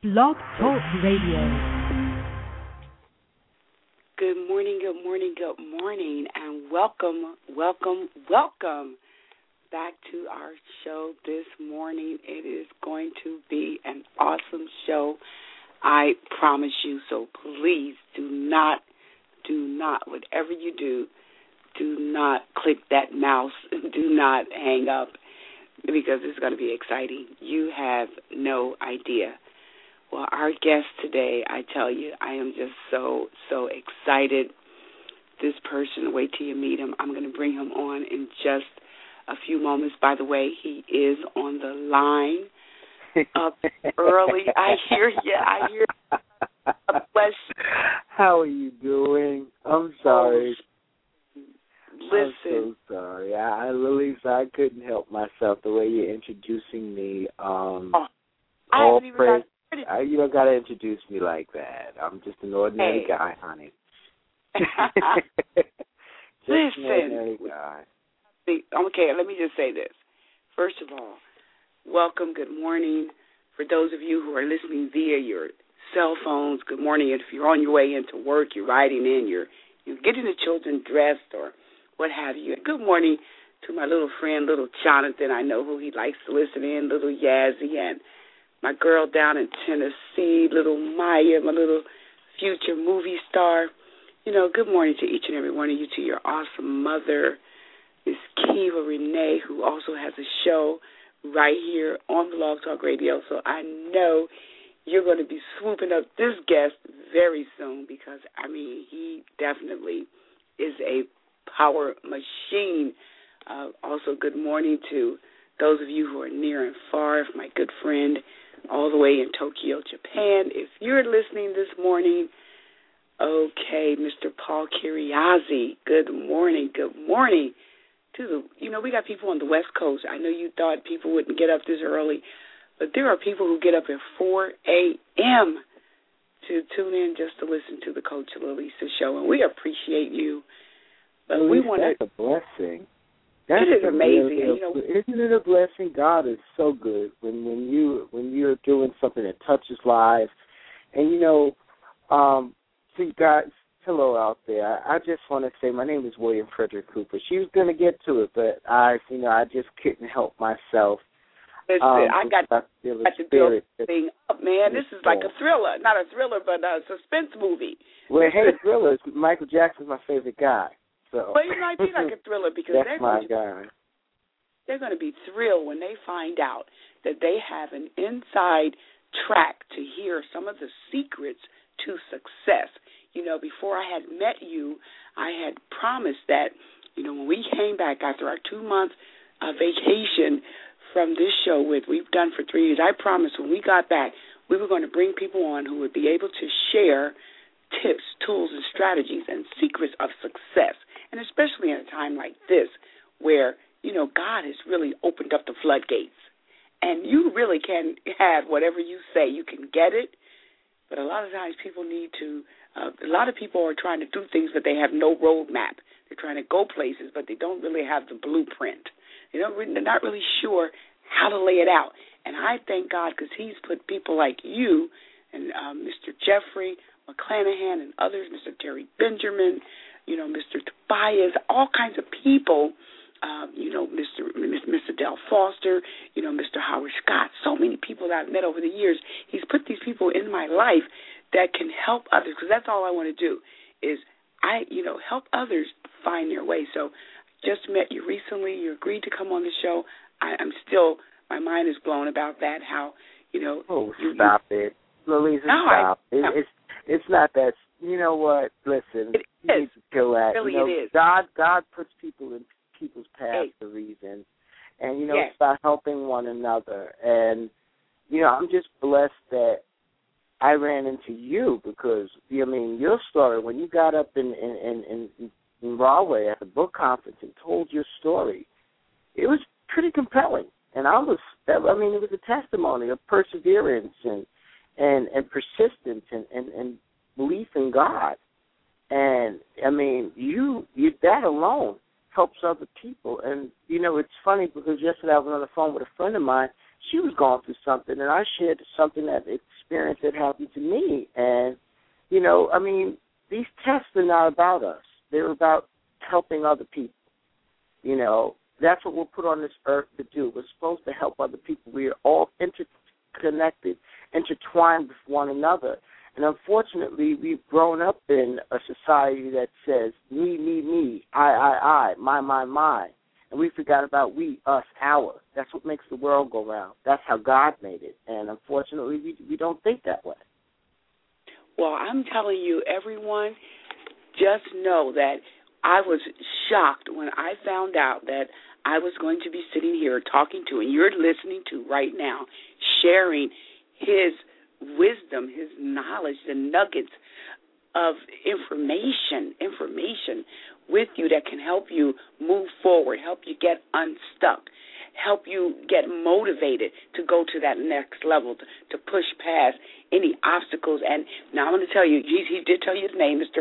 Blog Talk Radio. Good morning, good morning, good morning, and welcome back to our show this morning. It is going to be an awesome show, I promise you. So please do not, whatever you do not click that mouse. Do not hang up, because it's going to be exciting. You have no idea. Well, our guest today, I tell you, I am just so excited. This person, wait till you meet him. I'm going to bring him on in just a few moments. By the way, he is on the line up early. I hear you. Bless you. How are you doing? I'm sorry. Listen. I'm so sorry. Louisa, I couldn't help myself the way you're introducing me. I haven't even got. You don't got to introduce me like that. I'm just an ordinary guy, honey. Just an ordinary guy. Okay, let me just say this. First of all, welcome, good morning. For those of you who are listening via your cell phones, good morning. If you're on your way into work, you're riding in, you're getting the children dressed or what have you. Good morning to my little friend, little Jonathan. I know who he likes to listen in, little Yazzie, and my girl down in Tennessee, little Maya, my little future movie star. Good morning to each and every one of you, to your awesome mother, Miss Kiva Renee, who also has a show right here on Blog Talk Radio. So I know you're going to be swooping up this guest very soon, because, he definitely is a power machine. Also, good morning to those of you who are near and far, my good friend all the way in Tokyo, Japan. If you're listening this morning, okay, Mr. Paul Kiriazi, good morning. We got people on the West Coast. I know you thought people wouldn't get up this early, but there are people who get up at 4 a.m. to tune in just to listen to the Coach Lalisa show, and we appreciate you. But we want to. That's a blessing. It is amazing. Isn't it a blessing? God is so good when you're doing something that touches lives. And so you guys, hello out there. I just want to say my name is William Frederick Cooper. She was going to get to it, but I just couldn't help myself. Listen, I got to build this thing up, man. This is like a thriller, not a thriller, but a suspense movie. Well, hey, thrillers. Michael Jackson's my favorite guy. So. Well, it might be like a thriller, because they're going to be thrilled when they find out that they have an inside track to hear some of the secrets to success. Before I had met you, I had promised that, when we came back after our 2-month vacation from this show we've done for 3 years, I promised when we got back, we were going to bring people on who would be able to share tips, tools, and strategies and secrets of success. And especially in a time like this where, God has really opened up the floodgates. And you really can have whatever you say. You can get it. But a lot of times people need to, a lot of people are trying to do things, but they have no roadmap. They're trying to go places, but they don't really have the blueprint. They're not really sure how to lay it out. And I thank God, because he's put people like you and Mr. Jeffrey McClanahan and others, Mr. Terry Benjamin, Mr. Tobias, all kinds of people, Mr. Del Foster, Mr. Howard Scott, so many people that I've met over the years. He's put these people in my life that can help others, because that's all I want to do is help others find their way. So just met you recently. You agreed to come on the show. I'm still, my mind is blown about that, how, stop it. Louisa, stop. It's not that. You know what? Listen, you need to kill that. Really, it is. God puts people in people's paths for reasons, and it's about helping one another. And I'm just blessed that I ran into you, because your story when you got up in Broadway at the book conference and told your story, it was pretty compelling. And it was a testimony of perseverance and persistence and belief in God. And you that alone helps other people. And it's funny, because yesterday I was on the phone with a friend of mine, she was going through something, and I shared something that experience that happened to me. And, you know, I mean, these tests are not about us. They're about helping other people. You know, that's what we're put on this earth to do. We're supposed to help other people. We are all interconnected, intertwined with one another. And unfortunately, we've grown up in a society that says me, I, my. And we forgot about we, us, our. That's what makes the world go round. That's how God made it. And unfortunately, we don't think that way. Well, I'm telling you, everyone, just know that I was shocked when I found out that I was going to be sitting here talking to, and you're listening to right now, sharing his wisdom, his knowledge, the nuggets of information with you that can help you move forward, help you get unstuck, help you get motivated to go to that next level, to push past any obstacles. And now I'm going to tell you, he did tell you his name, Mr.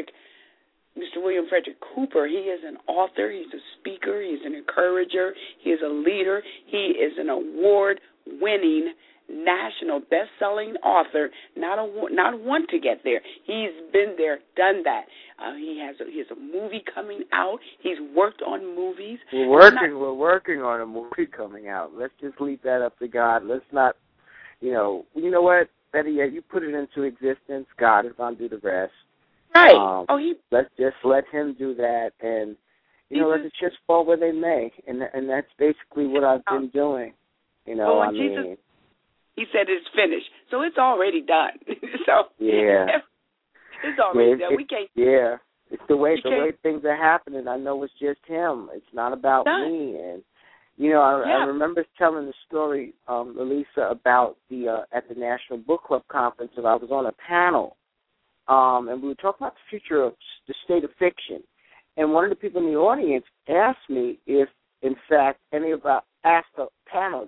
William Frederick Cooper. He is an author, he's a speaker, he's an encourager, he is a leader, he is an award-winning national best-selling author, not one to get there. He's been there, done that. He has a movie coming out. He's worked on movies. We're working on a movie coming out. Let's just leave that up to God. Let's not, you know what, Betty, you put it into existence. God is going to do the rest. Right. Let's just let him do that, and let the chips fall where they may, and that's basically what I've been doing. Jesus, he said it's finished, so it's already done. So yeah, it's already done. We can't. Yeah, it's the way things are happening. I know it's just him. It's not about me. And I remember telling the story, Elisa, about the at the National Book Club conference, and I was on a panel, and we were talking about the future of the state of fiction. And one of the people in the audience asked me if, in fact, asked the panel,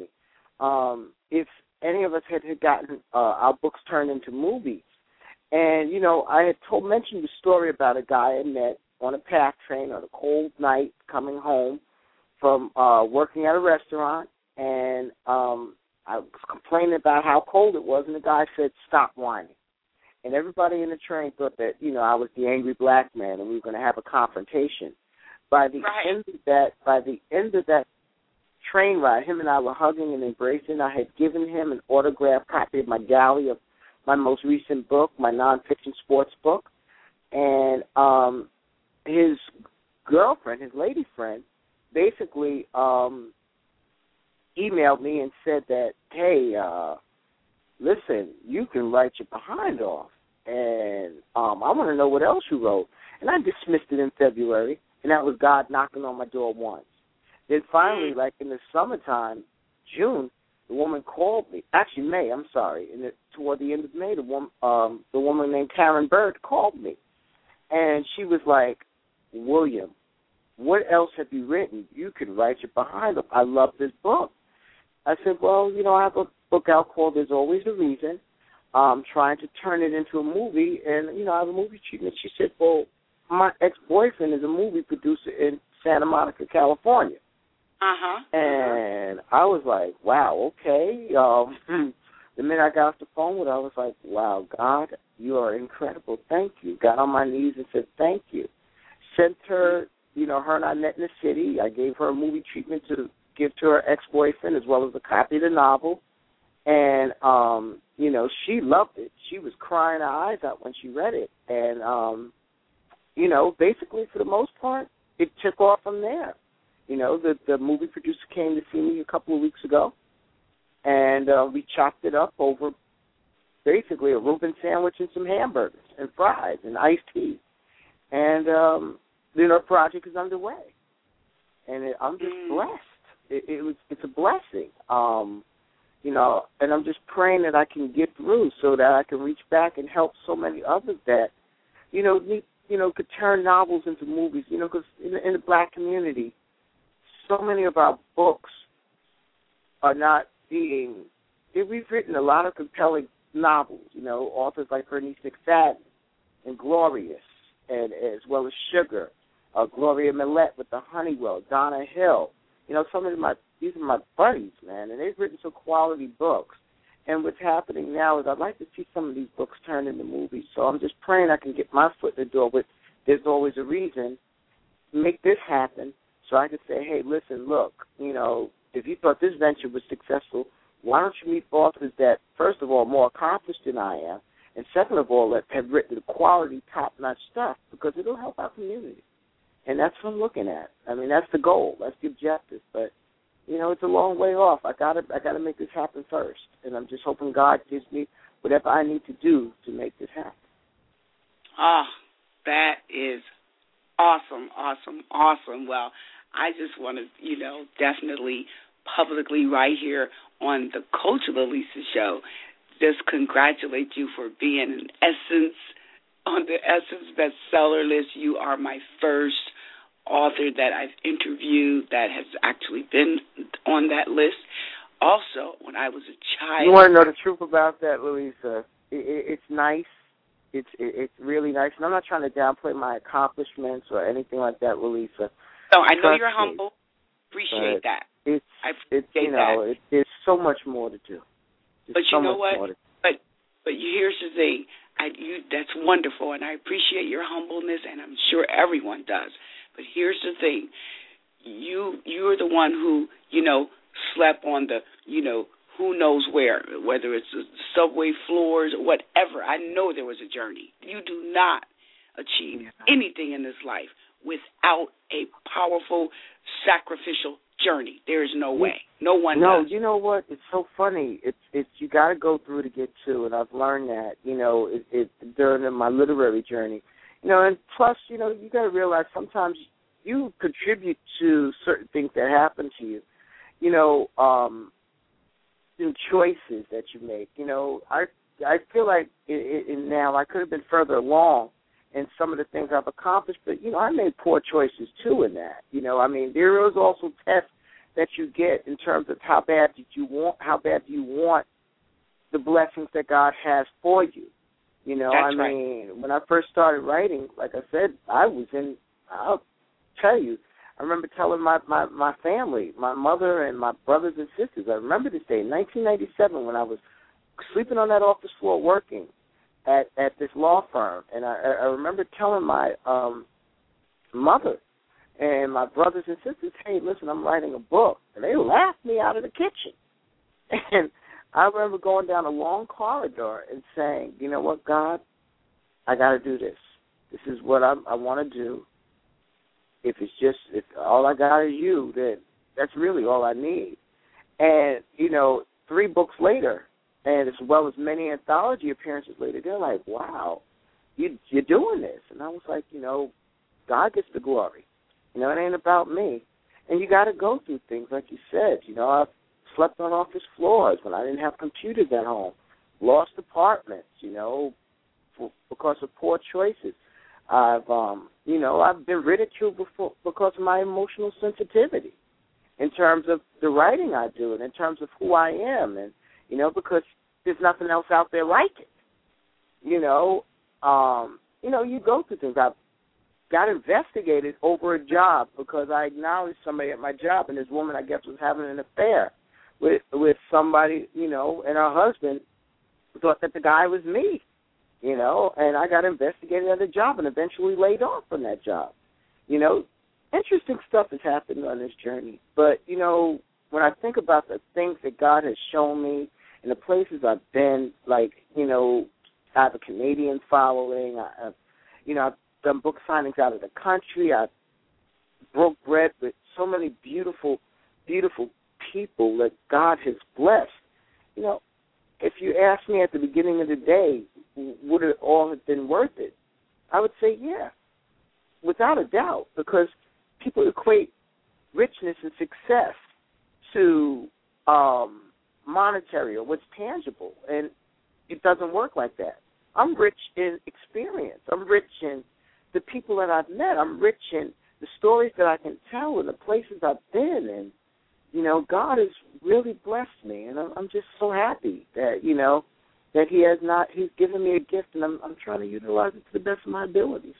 if any of us had gotten our books turned into movies. And, I had mentioned the story about a guy I met on a PATH train on a cold night coming home from working at a restaurant, and I was complaining about how cold it was, and the guy said, "Stop whining." And everybody in the train thought that, I was the angry black man and we were going to have a confrontation. By the end of that train ride, him and I were hugging and embracing. I had given him an autographed copy of my galley of my most recent book, my nonfiction sports book. And his girlfriend, his lady friend, basically emailed me and said that, hey, listen, you can write your behind off, and I want to know what else you wrote. And I dismissed it in February, and that was God knocking on my door once. Then finally, like in the summertime, June, the woman called me. Actually, May, I'm sorry. Toward the end of May, the woman named Karen Bird called me. And she was like, "William, what else have you written? You could write your behind off. I love this book." I said, "Well, I have a book out called There's Always a Reason. I'm trying to turn it into a movie, and, I have a movie treatment." She said, "Well, my ex-boyfriend is a movie producer in Santa Monica, California." And I was like, wow, okay. The minute I got off the phone with her, I was like, wow, God, you are incredible. Thank you. Got on my knees and said, thank you. Sent her, her and I met in the city. I gave her a movie treatment to give to her ex-boyfriend as well as a copy of the novel. And, she loved it. She was crying her eyes out when she read it. And, basically for the most part, it took off from there. The movie producer came to see me a couple of weeks ago, and we chopped it up over basically a Reuben sandwich and some hamburgers and fries and iced tea. And, project is underway. And I'm just blessed. It's a blessing. And I'm just praying that I can get through so that I can reach back and help so many others that, could turn novels into movies, because in the black community, so many of our books are not being, we've written a lot of compelling novels, authors like Bernice McFadden and Glorious, and as well as Sugar, Gloria Millette with The Honeywell, Donna Hill. Some of these are my buddies, man, and they've written some quality books. And what's happening now is I'd like to see some of these books turned into movies. So I'm just praying I can get my foot in the door with There's Always a Reason, make this happen so I can say, hey, listen, look, you know, if you thought this venture was successful, why don't you meet bosses that, first of all, are more accomplished than I am, and second of all, that have written quality, top-notch stuff, because it'll help our community. And that's what I'm looking at. I mean, that's the goal. That's the objective. But, you know, it's a long way off. I gotta make this happen first. And I'm just hoping God gives me whatever I need to do to make this happen. Ah, that is awesome, awesome, awesome. Well, I just want to, you know, definitely publicly right here on the Coach Lilisa Show, just congratulate you for being an Essence on the Essence bestseller list. You are my first author that I've interviewed that has actually been on that list. Also, when I was a child... You want to know the truth about that, Lilisa? It's nice. It's really nice. And I'm not trying to downplay my accomplishments or anything like that, Lilisa. No, I know you're humble. Appreciate that. It's you know, there's so much more to do. But you know what? But here's the thing. That's wonderful, and I appreciate your humbleness, and I'm sure everyone does. But here's the thing. You're the one who, you know, slept on the, you know, who knows where, whether it's the subway floors or whatever. I know there was a journey. You do not achieve anything in this life without a powerful, sacrificial journey. There is no way. No one does. You know what? It's so funny. It's you got to go through to get to, and I've learned that, you know, during my literary journey. You know, and plus, you know, you got to realize sometimes you contribute to certain things that happen to you. You know, through choices that you make. You know, I feel like now I could have been further along in some of the things I've accomplished, but, you know, I made poor choices, too, in that. You know, I mean, there is also tests that you get in terms of how bad do you want the blessings that God has for you. You know, That's I mean, when I first started writing, like I said, I'll tell you, I remember telling my family, my mother and my brothers and sisters, I remember this day, in 1997, when I was sleeping on that office floor working at this law firm, and I remember telling my mother and my brothers and sisters, hey, listen, I'm writing a book. And they laughed me out of the kitchen. And I remember going down a long corridor and saying, you know what, God, I got to do this. This is what I want to do. If all I got is you, then that's really all I need. And, you know, 3 books later, and as well as many anthology appearances later, they're like, wow, you're doing this. And I was like, you know, God gets the glory. You know, it ain't about me. And you got to go through things, like you said. You know, I've slept on office floors when I didn't have computers at home, lost apartments, you know, because of poor choices. I've been ridiculed before because of my emotional sensitivity in terms of the writing I do and in terms of who I am, and, you know, because there's nothing else out there like it. You know, you go through things. I got investigated over a job because I acknowledged somebody at my job, and this woman, I guess, was having an affair with somebody, you know, and her husband thought that the guy was me, you know, and I got investigated at a job and eventually laid off from that job. You know, interesting stuff has happened on this journey. But, you know, when I think about the things that God has shown me and the places I've been, like, you know, I have a Canadian following. I've done book signings out of the country. I broke bread with so many beautiful, beautiful people that God has blessed. You know, if you asked me at the beginning of the day, would it all have been worth it? I would say, yeah, without a doubt, because people equate richness and success to monetary or what's tangible, and it doesn't work like that. I'm rich in experience. I'm rich in the people that I've met. I'm rich in the stories that I can tell and the places I've been. And, you know, God has really blessed me, and I'm just so happy that, you know, that He's given me a gift, and I'm trying to utilize it to the best of my abilities.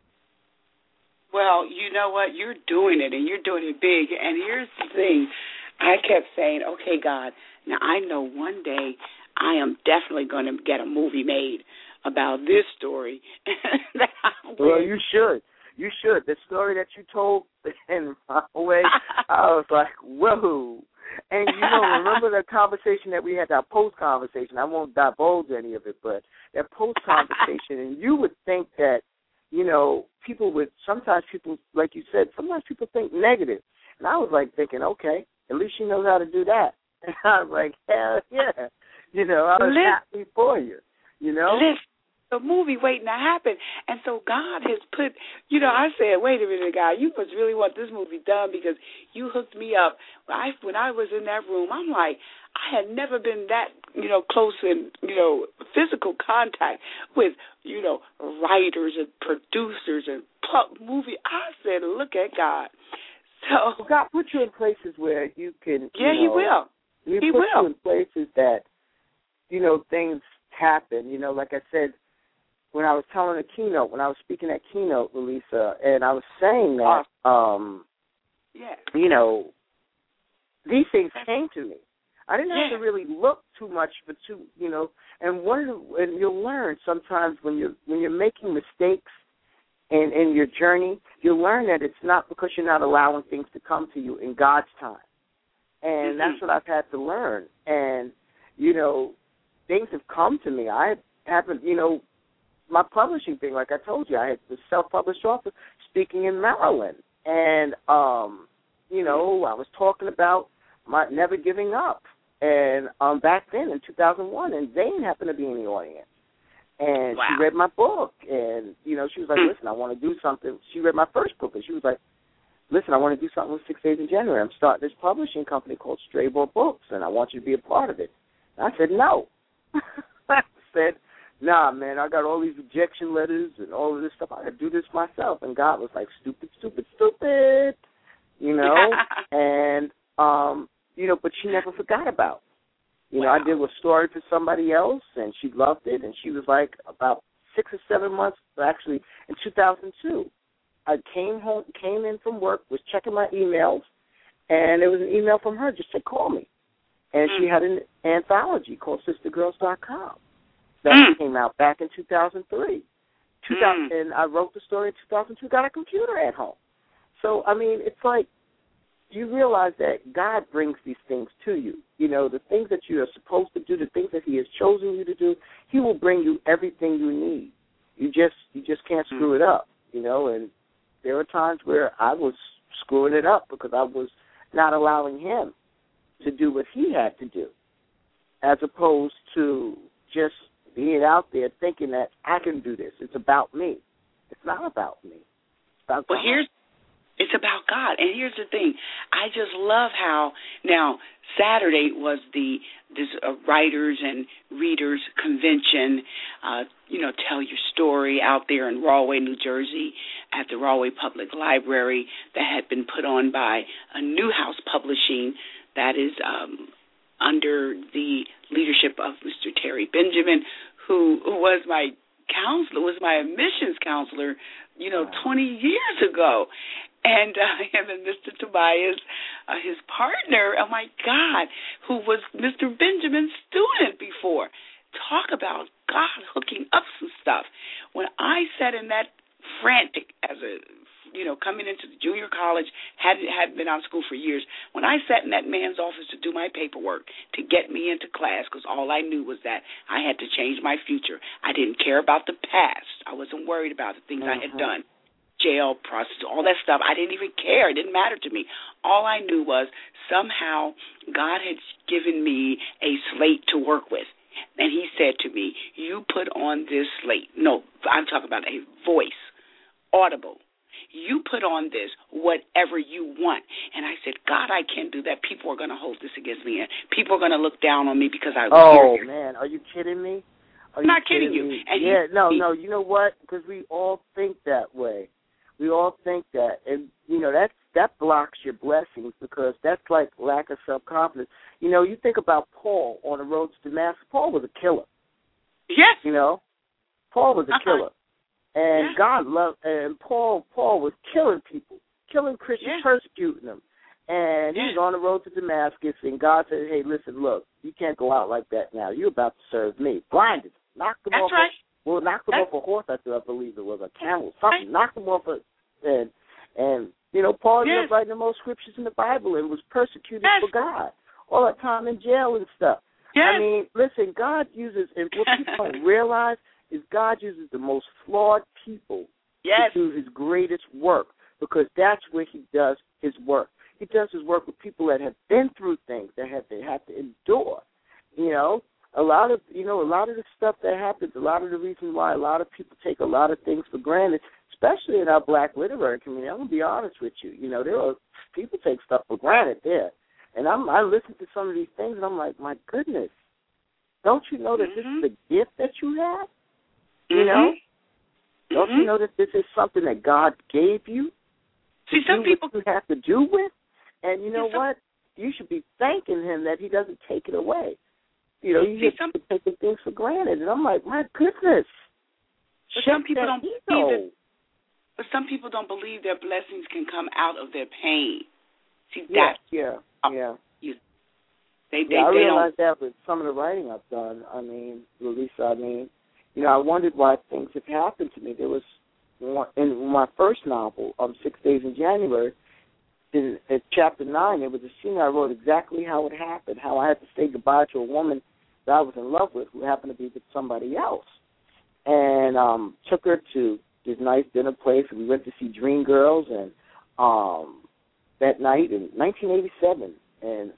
Well, you know what? You're doing it, and you're doing it big. And here's the thing. I kept saying, okay, God, now I know one day I am definitely going to get a movie made about this story. Well, you should. You should. The story that you told in my way, I was like, whoa. And, remember the conversation that we had, that post-conversation. I won't divulge any of it, but that post-conversation, and you would think that, sometimes people, like you said, sometimes people think negative. And I was like thinking, okay, at least she knows how to do that. And I was like, hell yeah. I was happy for you, Listen, the movie waiting to happen. And so God has put, I said, wait a minute, God, you must really want this movie done because you hooked me up. When I was in that room, I'm like, I had never been that, close in, physical contact with, writers and producers and movie. I said, look at God. So God put you in places where you can, He will. He put you in places that, things happen. Like I said, when I was telling a keynote, when I was speaking at keynote, Lisa, and I was saying that, these things came to me. I didn't have to really look too much and you'll learn sometimes when you're making mistakes in your journey, you'll learn that it's not because you're not allowing things to come to you in God's time. And that's what I've had to learn. And, things have come to me. I haven't, my publishing thing, like I told you, I had the self-published author speaking in Maryland. And, I was talking about my never giving up. And back then in 2001, and Zane happened to be in the audience. And she read my book. And, she was like, listen, I want to do something. She read my first book, and she was like, listen, I want to do something with 6 Days in January. I'm starting this publishing company called Strayboard Books, and I want you to be a part of it. And I said, no. I said, nah, man, I got all these rejection letters and all of this stuff. I got to do this myself. And God was like, stupid, stupid, stupid, and, but she never forgot about it. I did a story for somebody else, and she loved it, and she was like about 6 or 7 months, actually, in 2002. I came in from work, was checking my emails, and there was an email from her, just said, call me. And she had an anthology called SisterGirls.com that came out back in 2003. And I wrote the story in 2002, got a computer at home. So, it's like you realize that God brings these things to you. The things that you are supposed to do, the things that He has chosen you to do, He will bring you everything you need. You just can't screw it up, and there were times where I was screwing it up because I was not allowing Him to do what He had to do, as opposed to just being out there thinking that I can do this. It's about me. It's not about me. It's about God. It's about God. And here's the thing. I just love how now Saturday was this writers and readers convention, tell your story out there in Rahway, New Jersey at the Rahway Public Library that had been put on by a Newhouse Publishing that is under the leadership of Mr. Terry Benjamin, who was my counselor, was my admissions counselor, 20 years ago. And him and Mr. Tobias, his partner, oh, my God, who was Mr. Benjamin's student before. Talk about God hooking up some stuff. When I sat in that frantic as a, coming into the junior college, hadn't been out of school for years, when I sat in that man's office to do my paperwork to get me into class, because all I knew was that I had to change my future. I didn't care about the past. I wasn't worried about the things I had done. Jail, prostitute, all that stuff. I didn't even care. It didn't matter to me. All I knew was somehow God had given me a slate to work with. And He said to me, you put on this slate. No, I'm talking about a voice, audible. You put on this whatever you want. And I said, God, I can't do that. People are going to hold this against me. And people are going to look down on me because I was here. Oh, man. Are you kidding me? I'm not kidding you. And no. You know what? Because we all think that way. We all think that, and, that blocks your blessings because that's like lack of self-confidence. You think about Paul on the road to Damascus. Paul was a killer. Yes. Paul was a killer. And God loved, and Paul was killing people, killing Christians, persecuting them. And he was on the road to Damascus, and God said, hey, listen, look, you can't go out like that now. You're about to serve me. Blinded. Knocked him off. Right. Knocked him off a horse, I believe it was, a camel, something. Right. Knocked him off and you know, Paul ended up writing the most scriptures in the Bible and was persecuted for God. All that time in jail and stuff. Yes. I mean, listen, God uses, and what people don't realize is God uses the most flawed people to do his greatest work, because that's where he does his work. He does his work with people that have been through things, that have to endure. You know, a lot of the stuff that happens, a lot of the reasons why a lot of people take a lot of things for granted, especially in our black literary community. I'm going to be honest with you. You know, there are people take stuff for granted there. And I listen to some of these things, and I'm like, my goodness, don't you know that this is a gift that you have? You know? Don't you know that this is something that God gave you to do what you have to do with? And you know what? You should be thanking him that he doesn't take it away. You know, you just taking things for granted. And I'm like, my goodness. But some people don't believe it. But some people don't believe their blessings can come out of their pain. See, that's I realize that with some of the writing I've done. I mean, Lisa, you know, I wondered why things have happened to me. There was in my first novel, 6 Days in January, in chapter 9, there was a scene I wrote exactly how it happened, how I had to say goodbye to a woman that I was in love with who happened to be with somebody else. And took her to this nice dinner place, and we went to see Dreamgirls, and that night in 1987, and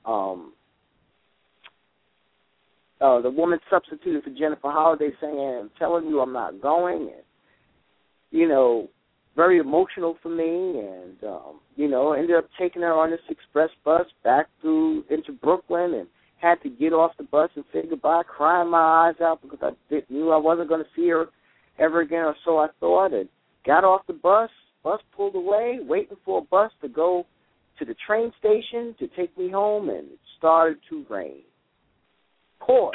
the woman substituted for Jennifer Holliday, saying, I'm telling you I'm not going, and, you know, very emotional for me, and, you know, ended up taking her on this express bus back into Brooklyn, and had to get off the bus and say goodbye, crying my eyes out because I knew I wasn't going to see her ever again, or so I thought, and got off the bus pulled away, waiting for a bus to go to the train station to take me home, and it started to rain. Poured.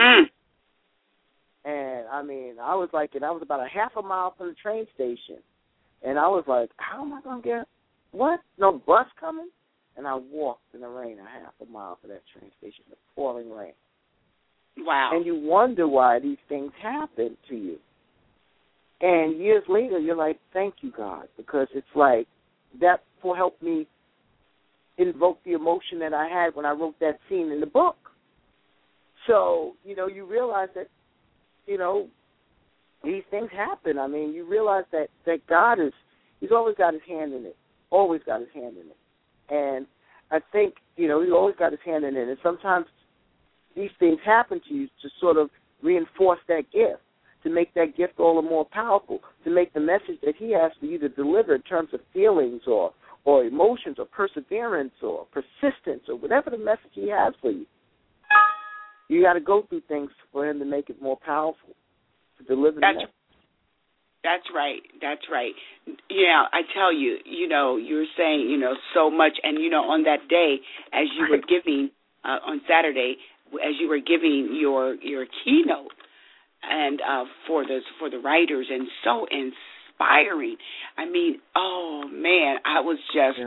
And, I was about a half a mile from the train station, and I was like, how am I going to get, what? No bus coming? And I walked in the rain a half a mile to that train station, the pouring rain. Wow. And you wonder why these things happen to you. And years later, you're like, thank you, God, because it's like that will help me invoke the emotion that I had when I wrote that scene in the book. So, you know, you realize that, you know, these things happen. I mean, you realize that God he's always got his hand in it, always got his hand in it. And I think, you know, he's always got his hand in it. And sometimes these things happen to you to sort of reinforce that gift, to make that gift all the more powerful, to make the message that he has for you to deliver in terms of feelings or emotions or perseverance or persistence or whatever the message he has for you. You got to go through things for him to make it more powerful, to deliver the message. That's right. That's right. Yeah, I tell you, you know, you're saying, you know, so much. And, you know, on that day, as you were giving, on Saturday, as you were giving your keynote, and for the writers, and so inspiring. I mean, oh, man, I was just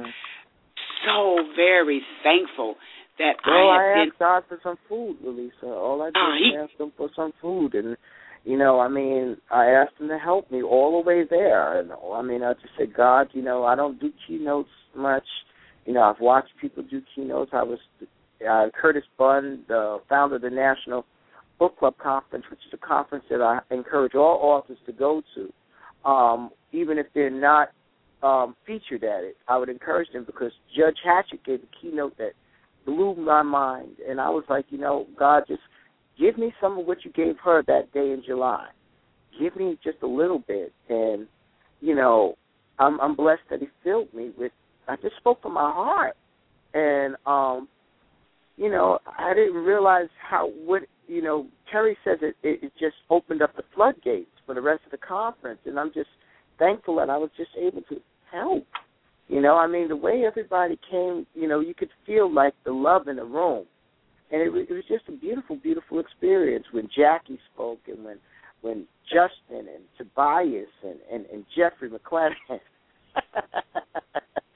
so very thankful that I asked God for some food, Lisa. All I did was ask him for some food. And, you know, I asked him to help me all the way there. And, I just said, God, you know, I don't do keynotes much. You know, I've watched people do keynotes. Curtis Bunn, the founder of the National Book Club Conference, which is a conference that I encourage all authors to go to, even if they're not featured at it. I would encourage them, because Judge Hatchett gave a keynote that blew my mind, and I was like, you know, God, just give me some of what you gave her that day in July. Give me just a little bit, and, you know, I'm blessed that he filled me with, I just spoke from my heart, and, you know, I didn't realize you know, Terry says it just opened up the floodgates for the rest of the conference, and I'm just thankful that I was just able to help. You know, the way everybody came, you know, you could feel like the love in the room. And it was just a beautiful, beautiful experience when Jackie spoke, and when Justin and Tobias and Jeffrey McClanahan.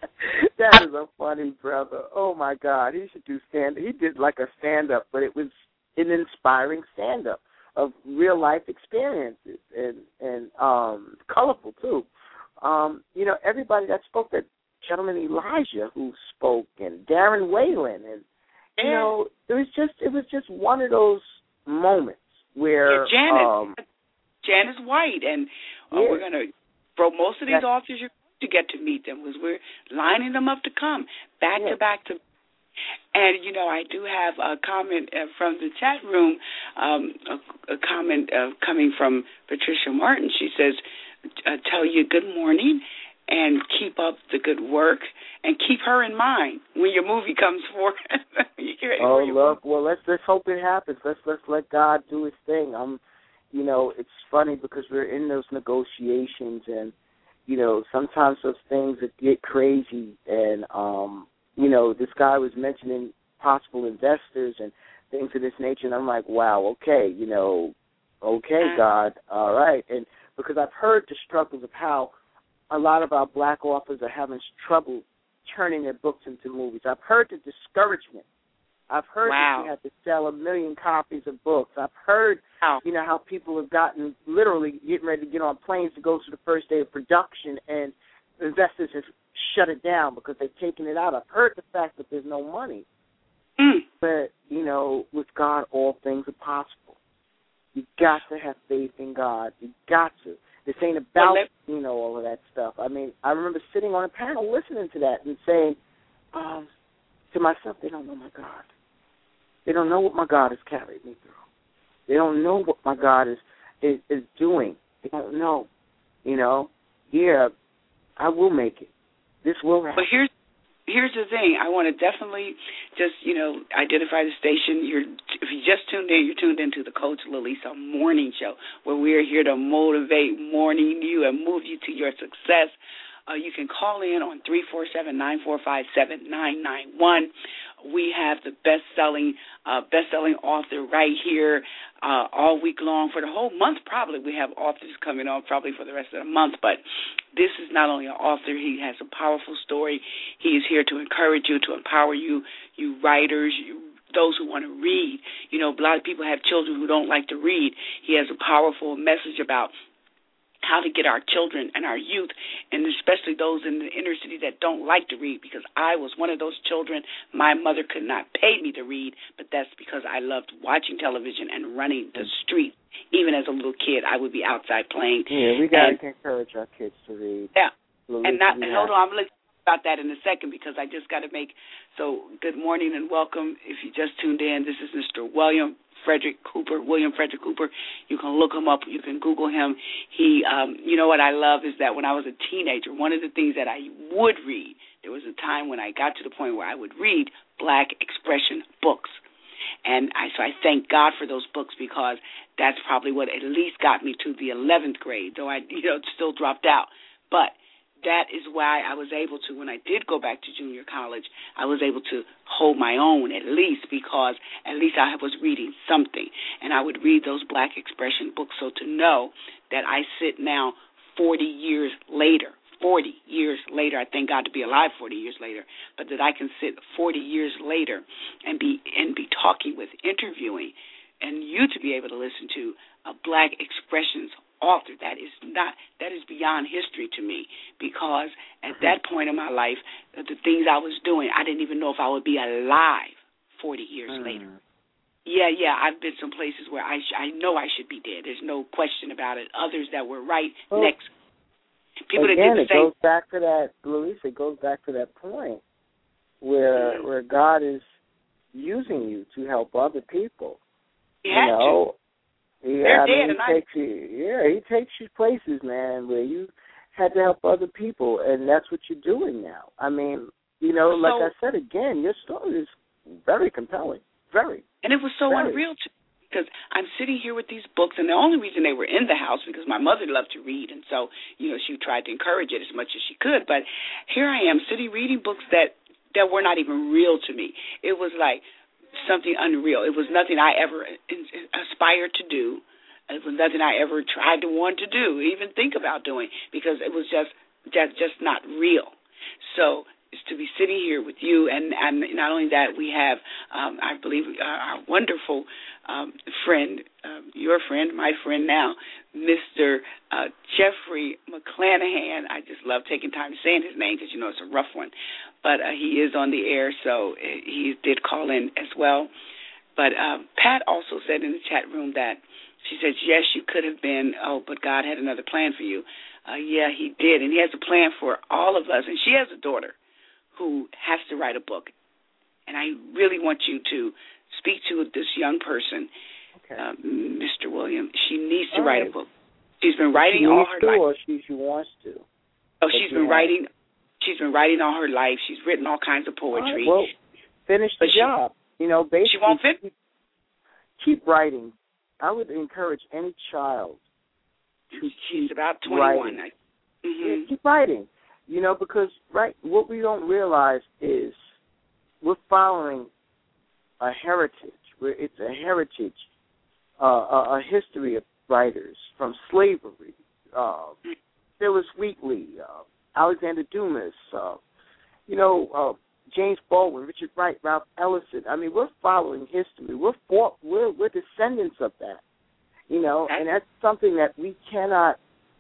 That is a funny brother. Oh my God, he should do stand. He did like a stand-up, but it was an inspiring stand-up of real life experiences and colorful too. Everybody that spoke, that gentleman Elijah who spoke, and Darren Whalen, and it was just one of those moments where Janice White, and we're going to, for most of these authors, you're going to get to meet them because we're lining them up to come back to back to. And, I do have a comment from the chat room, a comment coming from Patricia Martin. She says, tell you good morning and keep up the good work and keep her in mind when your movie comes forth. Well, let's hope it happens. Let's let God do his thing. It's funny because we're in those negotiations, and sometimes those things that get crazy, and this guy was mentioning possible investors and things of this nature, and I'm like, wow, okay, God, all right. And because I've heard the struggles of how a lot of our black authors are having trouble turning their books into movies. I've heard the discouragement. I've heard that you have to sell 1 million copies of books. I've heard, how people have gotten literally getting ready to get on planes to go to the first day of production, and investors have shut it down because they've taken it out. I've heard the fact that there's no money. But, with God, all things are possible. You got to have faith in God. You got to. This ain't about, all of that stuff. I mean, I remember sitting on a panel listening to that and saying to myself, they don't know my God. They don't know what my God has carried me through. They don't know what my God is doing. They don't know. I will make it. This will happen. But here's the thing. I want to definitely just, identify the station. If you just tuned in, you're tuned into the Coach Lalisa Morning Show, where we are here to motivate, morning you, and move you to your success. You can call in on 347-945-7991. We have the best-selling author right here all week long for the whole month. Probably we have authors coming on probably for the rest of the month, but this is not only an author. He has a powerful story. He is here to encourage you, to empower you, you writers, those who want to read. A lot of people have children who don't like to read. He has a powerful message about how to get our children and our youth, and especially those in the inner city that don't like to read, because I was one of those children. My mother could not pay me to read, but that's because I loved watching television and running the street. Even as a little kid, I would be outside playing. Yeah, we got to encourage our kids to read. Yeah, hold on, I'm going to about that in a second because I just got to good morning and welcome. If you just tuned in, this is Mr. William Frederick Cooper. You can look him up. You can Google him. He, what I love is that when I was a teenager, one of the things that I would read, there was a time when I got to the point where I would read Black expression books. And so I thank God for those books because that's probably what at least got me to the 11th grade, though I, still dropped out. But that is why I was able to, when I did go back to junior college, I was able to hold my own at least because at least I was reading something. And I would read those Black expression books. So to know that I sit now 40 years later, I thank God to be alive 40 years later, but that I can sit 40 years later and be talking with, interviewing, and you to be able to listen to a Black expressions author, that is beyond history to me, because at that point in my life, the things I was doing, I didn't even know if I would be alive 40 years later. Yeah, I've been some places where I know I should be dead. There's no question about it. Others that were next. People again, that did the same. Goes back to that, Louise, it goes back to that point where God is using you to help other people. He had to. Yeah, he takes you places, man, where you had to help other people, and that's what you're doing now. I mean, like I said again, your story is very compelling, very. And it was so unreal to me because I'm sitting here with these books, and the only reason they were in the house because my mother loved to read, and so she tried to encourage it as much as she could. But here I am sitting reading books that were not even real to me. It was like something unreal. It was nothing I ever aspired to do. It was nothing I ever tried to want to do, even think about doing, because it was just not real. So to be sitting here with you, and not only that, we have, I believe, our wonderful friend, your friend, my friend now, Mr. Jeffrey McClanahan. I just love taking time saying his name because, it's a rough one. But he is on the air, so he did call in as well. But Pat also said in the chat room that she said, yes, you could have been, but God had another plan for you. Yeah, he did, and he has a plan for all of us. And she has a daughter who has to write a book. And I really want you to speak to this young person, Mr. William. She needs to write a book. She's been writing all her life. Or she wants to. Oh, she's been writing. She's been writing all her life. She's written all kinds of poetry. Well, finish the job. Basically, she won't finish. Keep writing. I would encourage any child to She's about 21. Yeah, keep writing. Because what we don't realize is we're following a heritage. It's a heritage, a history of writers from slavery. Phyllis Wheatley, Alexander Dumas, James Baldwin, Richard Wright, Ralph Ellison. I mean, we're following history. We're descendants of that. And that's something that we cannot,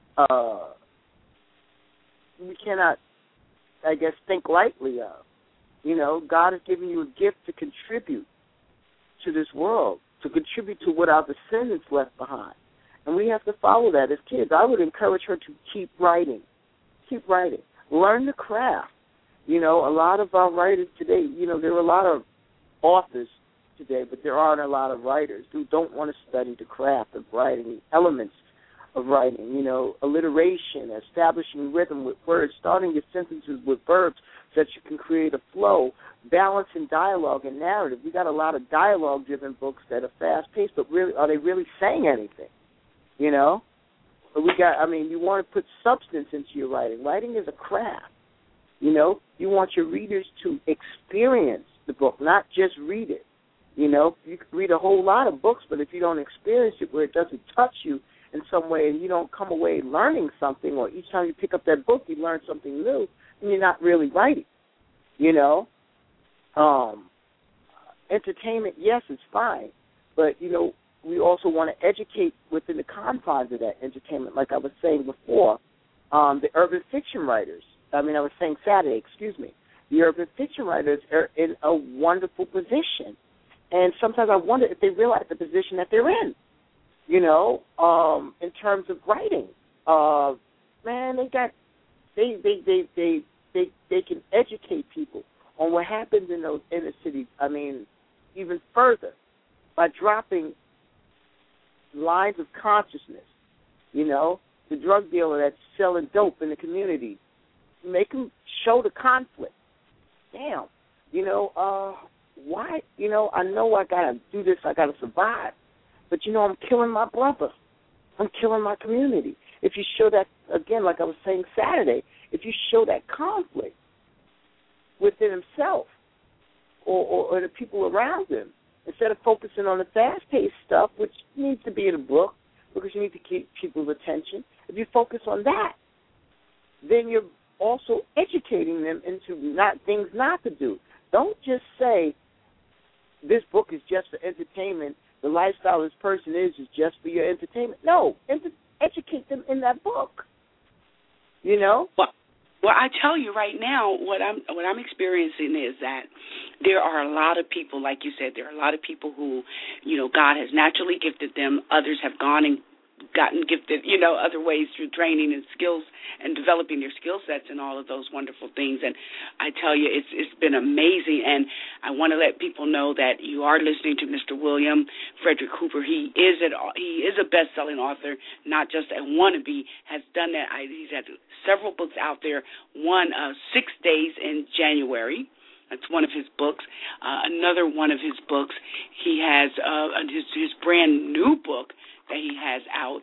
I guess, think lightly of. God has given you a gift to contribute to this world, to contribute to what our descendants left behind. And we have to follow that as kids. I would encourage her to keep writing. Keep writing. Learn the craft. A lot of our writers today, there are a lot of authors today, but there aren't a lot of writers who don't want to study the craft of writing, the elements of writing, alliteration, establishing rhythm with words, starting your sentences with verbs so that you can create a flow, balancing dialogue and narrative. We got a lot of dialogue-driven books that are fast-paced, but really, are they really saying anything? You want to put substance into your writing. Writing is a craft. You want your readers to experience the book, not just read it. You can read a whole lot of books, but if you don't experience it where it doesn't touch you in some way and you don't come away learning something, or each time you pick up that book you learn something new, then you're not really writing. Entertainment, yes, it's fine, but, we also want to educate within the confines of that entertainment, like I was saying before. The urban fiction writers, I was saying Saturday, excuse me. The urban fiction writers are in a wonderful position. And sometimes I wonder if they realize the position that they're in, in terms of writing. They can educate people on what happens in those inner cities. Even further, by dropping lines of consciousness, the drug dealer that's selling dope in the community, make them show the conflict. Damn, why? I know I got to do this, I got to survive, but, I'm killing my brother. I'm killing my community. If you show that, again, like I was saying Saturday, if you show that conflict within himself or the people around him, instead of focusing on the fast-paced stuff, which needs to be in a book because you need to keep people's attention, if you focus on that, then you're also educating them into things not to do. Don't just say, this book is just for entertainment, the lifestyle this person is just for your entertainment. No, educate them in that book. Well, I tell you right now, what I'm experiencing is that there are a lot of people, like you said, there are a lot of people who, God has naturally gifted them. Others have gone and gotten gifted, other ways through training and skills and developing their skill sets and all of those wonderful things. And I tell you, it's been amazing. And I want to let people know that you are listening to Mr. William Frederick Cooper. He is a best-selling author, not just a wannabe. Has done that. He's had several books out there. One, 6 Days in January. That's one of his books. Another one of his books, he has his brand new book that he has out,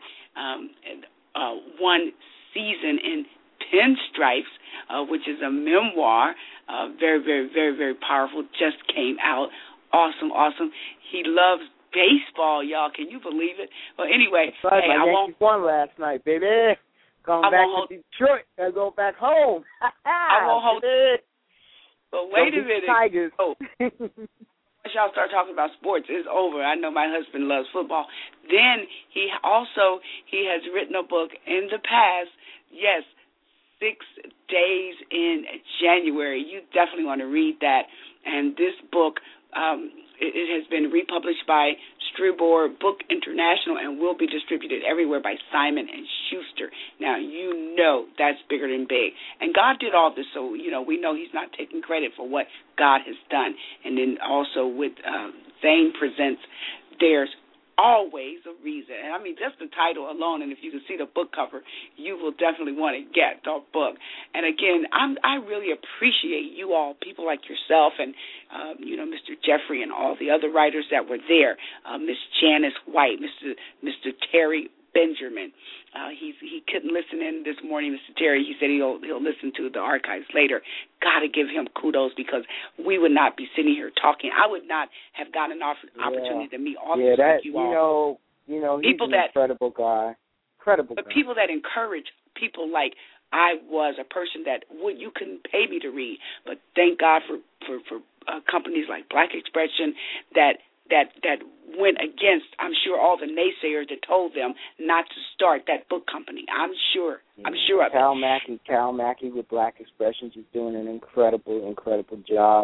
One Season in Pinstripes, which is a memoir, very, very, very, very powerful, just came out. Awesome. He loves baseball, y'all. Can you believe it? Well, anyway, right, I Yankees won last night, baby. Going back to Detroit. Gotta go back home. I won't hold it. But wait a minute. Tigers. Oh. Once y'all start talking about sports, it's over. I know my husband loves football. Then he has written a book in the past. Yes, 6 days in January. You definitely want to read that. And this book, it has been republished by Stribor Book International and will be distributed everywhere by Simon & Schuster. Now, you know that's bigger than big. And God did all this, so, we know he's not taking credit for what God has done. And then also with Zane Presents, there's always a reason. And I mean, just the title alone, and if you can see the book cover, you will definitely want to get the book. And again, I really appreciate you all, people like yourself and, Mr. Jeffrey and all the other writers that were there, Miss Janice White, Mr. Terry Benjamin. He couldn't listen in this morning, Mr. Terry. He said he'll listen to the archives later. Got to give him kudos because we would not be sitting here talking. I would not have gotten an opportunity to meet all these you all. He's an incredible guy. But people that encourage people like I was, a person that you couldn't pay me to read, but thank God for companies like Black Expression that went against, I'm sure, all the naysayers that told them not to start that book company. I'm sure of it. Cal Mackey with Black Expressions is doing an incredible job.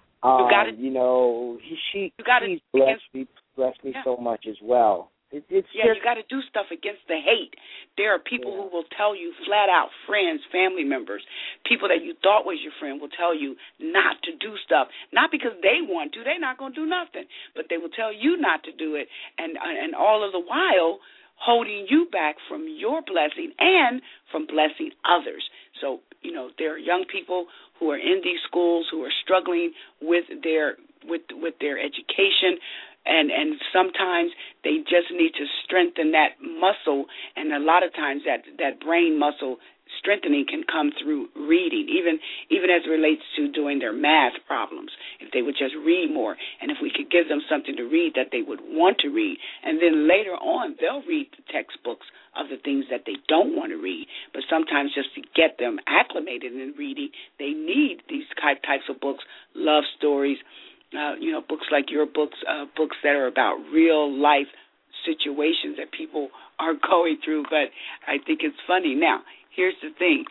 He's blessed me so much as well. You got to do stuff against the hate. There are people who will tell you flat out, friends, family members, people that you thought was your friend will tell you not to do stuff, not because they want to. They're not going to do nothing, but they will tell you not to do it, and all of the while holding you back from your blessing and from blessing others. So, there are young people who are in these schools who are struggling with their education. And sometimes they just need to strengthen that muscle, and a lot of times that brain muscle strengthening can come through reading, even as it relates to doing their math problems, if they would just read more, and if we could give them something to read that they would want to read, and then later on they'll read the textbooks of the things that they don't want to read, but sometimes just to get them acclimated in reading, they need these types of books, love stories, books like your books, books that are about real life situations that people are going through. But I think it's funny. Now, here's the thing.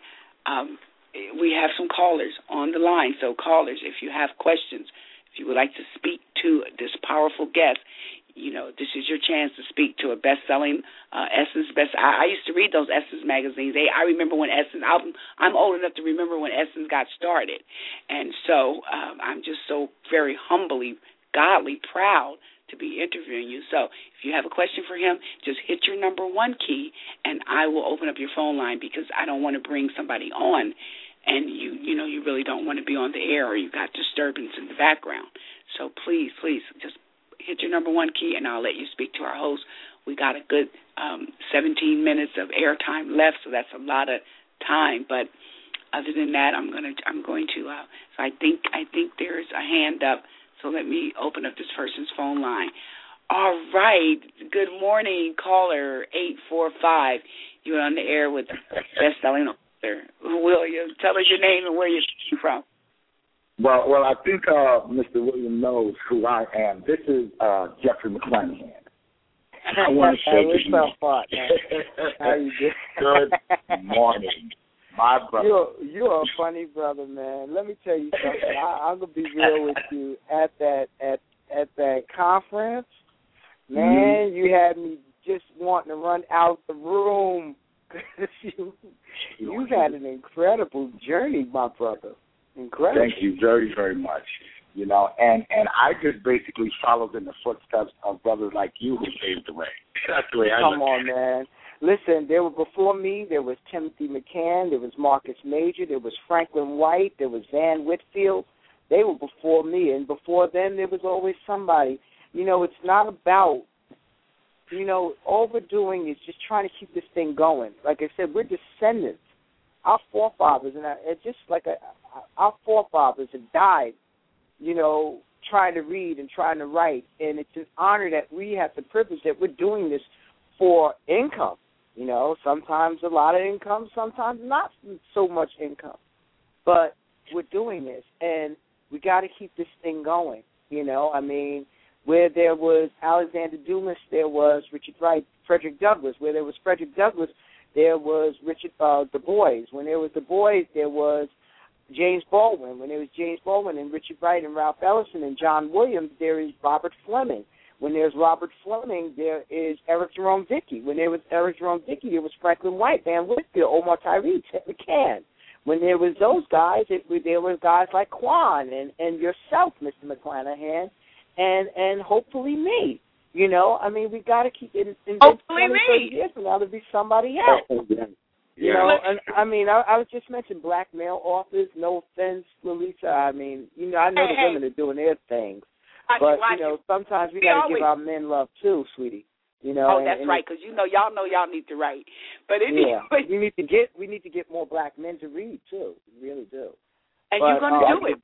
We have some callers on the line. So callers, if you have questions, if you would like to speak to this powerful guest, this is your chance to speak to a best-selling Essence. I used to read those Essence magazines. I remember when Essence, I'm old enough to remember when Essence got started. And so I'm just so very humbly, godly proud to be interviewing you. So if you have a question for him, just hit your number 1 key, and I will open up your phone line because I don't want to bring somebody on and you really don't want to be on the air or you got disturbance in the background. So please just hit your number 1 key, and I'll let you speak to our host. We got a good 17 minutes of airtime left, so that's a lot of time. But other than that, I'm going to. So I think there's a hand up. So let me open up this person's phone line. All right. Good morning, caller 845. You're on the air with best-selling author William. Tell us your name and where you're from. Well, I think Mr. William knows who I am. This is Jeffrey McClanahan. I want to say to you, how you doing? Good morning, my brother. You're a funny brother, man. Let me tell you something. I'm gonna be real with you. At that conference, man, you had me just wanting to run out the room. You've had an incredible journey, my brother. Incredible. Thank you very, very much. And I just basically followed in the footsteps of brothers like you who paved the way. That's the way I look at it. Come on, man. Listen, there were before me, there was Timothy McCann, there was Marcus Major, there was Franklin White, there was Van Whitfield. They were before me, and before them there was always somebody. It's not about, overdoing it, just trying to keep this thing going. Like I said, we're descendants. Our forefathers, and it's just like our forefathers have died, trying to read and trying to write. And it's an honor that we have the privilege that we're doing this for income. Sometimes a lot of income, sometimes not so much income. But we're doing this. And we got to keep this thing going. You know, I mean, where there was Alexander Dumas, there was Richard Wright, Frederick Douglass. Where there was Frederick Douglass, there was Du Bois. When there was Du Bois, there was James Baldwin. When there was James Baldwin and Richard Wright and Ralph Ellison and John Williams, there is Robert Fleming. When there's Robert Fleming, there is Eric Jerome Dickey. When there was Eric Jerome Dickey, there was Franklin White, Van Whitfield, Omar Tyree, Ted McCann. When there was those guys, there were guys like Quan and yourself, Mr. McClanahan, and hopefully me. You know, I mean, we got to keep it in hopefully me. Years from now to be somebody else. You know, and I mean, I was just mentioning black male authors. No offense, Lalisa. I mean, you know, I know the women are doing their things, but you know, sometimes we got to give our men love too, sweetie. You know, that's right, because y'all need to write. But anyway, we need to get more black men to read too. We really do. And you're going to do it.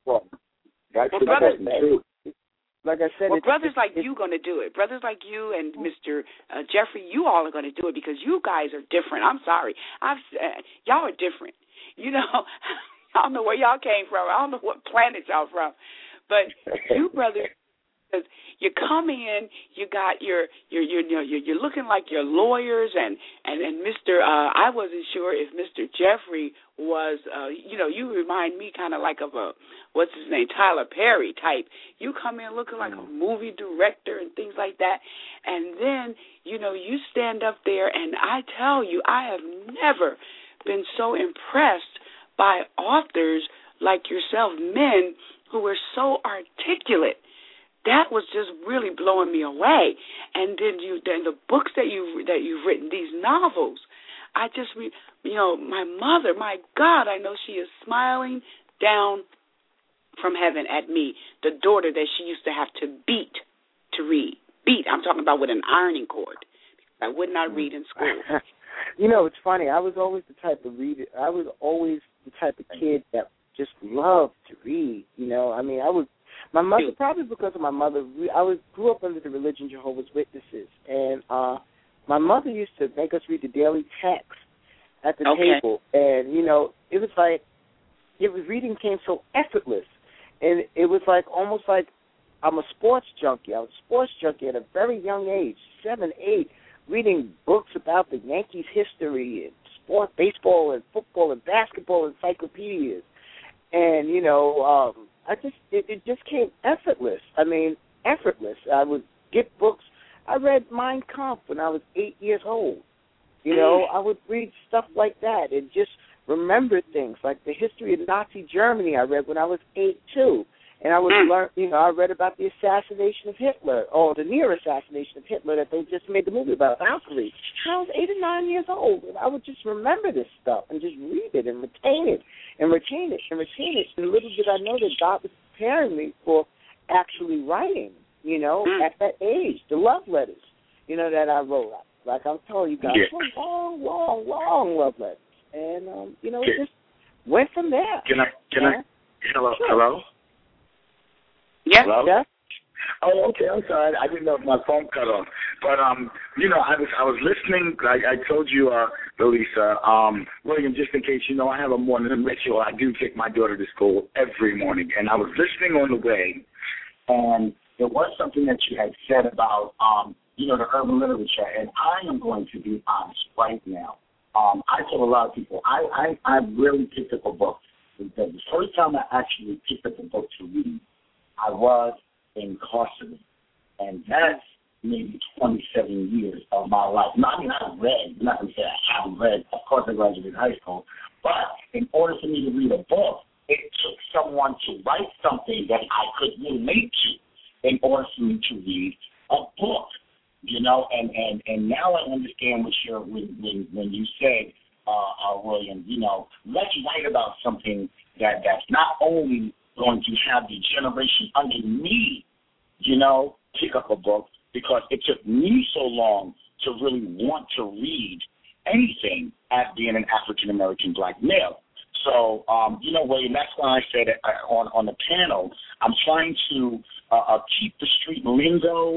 Like I said, brothers like you going to do it. Brothers like you and Mr. Jeffrey, you all are going to do it because you guys are different. I'm sorry. Y'all are different. You know, I don't know where y'all came from. I don't know what planet y'all from. But you brothers, because you come in, you got you're looking like you're lawyers and Mr. I wasn't sure if Mr. Jeffrey was you remind me kind of like of a what's his name, Tyler Perry type. You come in looking like a movie director and things like that, and then you stand up there and I tell you I have never been so impressed by authors like yourself, men who were so articulate. That was just really blowing me away. And then the books that you've written, these novels, I just my mother, my God, I know she is smiling down from heaven at me, the daughter that she used to have to beat to read. Beat, I'm talking about with an ironing cord. I would not read in school. You know, it's funny. I was always the type of reader. I was always the type of kid that just loved to read. You know, I mean, my mother, probably because of my mother, grew up under the religion Jehovah's Witnesses, and my mother used to make us read the daily text at the table, and it was like reading came so effortless, and it was like almost like I'm a sports junkie. I was a sports junkie at a very young age, 7, 8, reading books about the Yankees' history and sport, baseball and football and basketball encyclopedias, and it just came effortless. I mean, effortless. I would get books. I read Mein Kampf when I was 8 years old. I would read stuff like that and just remember things like the history of Nazi Germany I read when I was 8 too. And I would learn, I read about the assassination of Hitler, or the near assassination of Hitler that they just made the movie about, Valkyrie. I was 8 or 9 years old, and I would just remember this stuff and just read it and retain it and retain it and retain it. And little did I know that God was preparing me for actually writing, at that age, the love letters, that I wrote. Like I'm telling you guys, long, long, long love letters. And, it just went from there. Can I? Hello? Sure. Hello? Yeah. Hello? Yeah. Oh, okay. I'm sorry. I didn't know if my phone cut off. But I was listening. I told you, Lalisa, William, just in case I have a morning ritual. I do take my daughter to school every morning, and I was listening on the way, and there was something that you had said about the urban literature, and I am going to be honest right now. I tell a lot of people I really picked up a book. The first time I actually picked up a book to read, I was incarcerated, and that's maybe 27 years of my life. Now, I mean, I've read. I'm not going to say I haven't read. Of course, I graduated high school. But in order for me to read a book, it took someone to write something that I could relate to in order for me to read a book. And now I understand when you said, William, let's write about something that's not only going to have the generation under me, pick up a book, because it took me so long to really want to read anything as being an African-American black male. So, William, that's why I said on the panel, I'm trying to keep the street lingo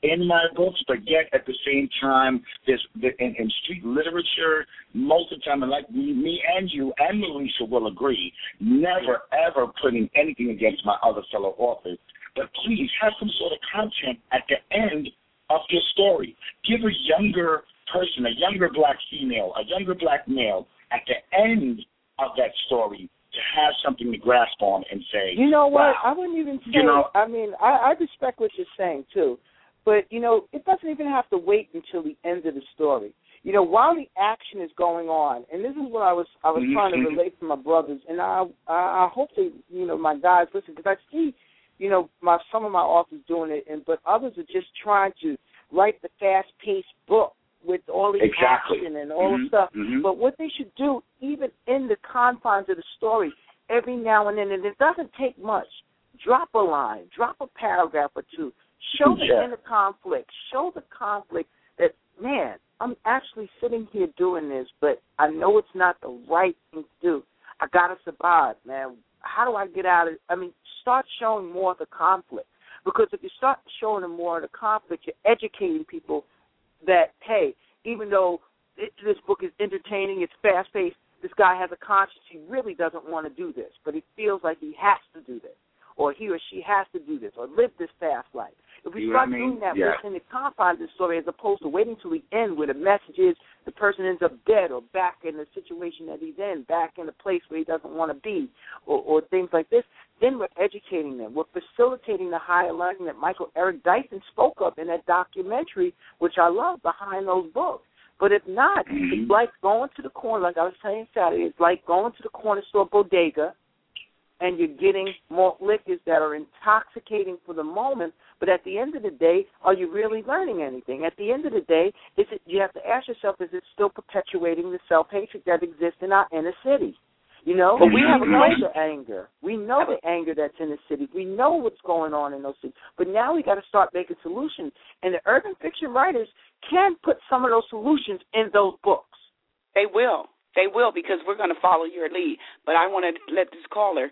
in my books, but yet at the same time, there's in street literature, most of the time, and like me and you and Melissa will agree, never ever putting anything against my other fellow authors. But please have some sort of content at the end of your story. Give a younger person, a younger black female, a younger black male at the end of that story to have something to grasp on and say, you know what, wow. I wouldn't even say, I mean, I respect what you're saying, too. But, you know, it doesn't even have to wait until the end of the story. You know, while the action is going on, and this is what I was trying to relate to my brothers, and I hope they, you know, my guys listen, because I see, you know, some of my authors doing it, but others are just trying to write the fast-paced book with all the action and all the stuff. But what they should do, even in the confines of the story, every now and then, and it doesn't take much, drop a line, drop a paragraph or two, show the inner conflict, show the conflict that, man, I'm actually sitting here doing this, but I know it's not the right thing to do. I got to survive, man. How do I get out of it? I mean, start showing more of the conflict. Because if you start showing them more of the conflict, you're educating people that, hey, even though this book is entertaining, it's fast-paced, this guy has a conscience, he really doesn't want to do this, but he feels like he has to do this, or he or she has to do this, or live this fast life. If we start doing that within the confines of the story, as opposed to waiting till the end where the message is the person ends up dead or back in the situation that he's in, back in a place where he doesn't want to be, or things like this, then we're educating them. We're facilitating the higher learning that Michael Eric Dyson spoke of in that documentary, which I love, behind those books. But if not, it's like going to the corner, like I was saying Saturday, it's like going to the corner store bodega, and you're getting malt liquors that are intoxicating for the moment, but at the end of the day, are you really learning anything? At the end of the day, you have to ask yourself, is it still perpetuating the self-hatred that exists in our inner city? You know, but we have greater anger. We know the anger that's in the city. We know what's going on in those cities. But now we got to start making solutions. And the urban fiction writers can put some of those solutions in those books. They will. They will, because we're going to follow your lead. But I want to let this caller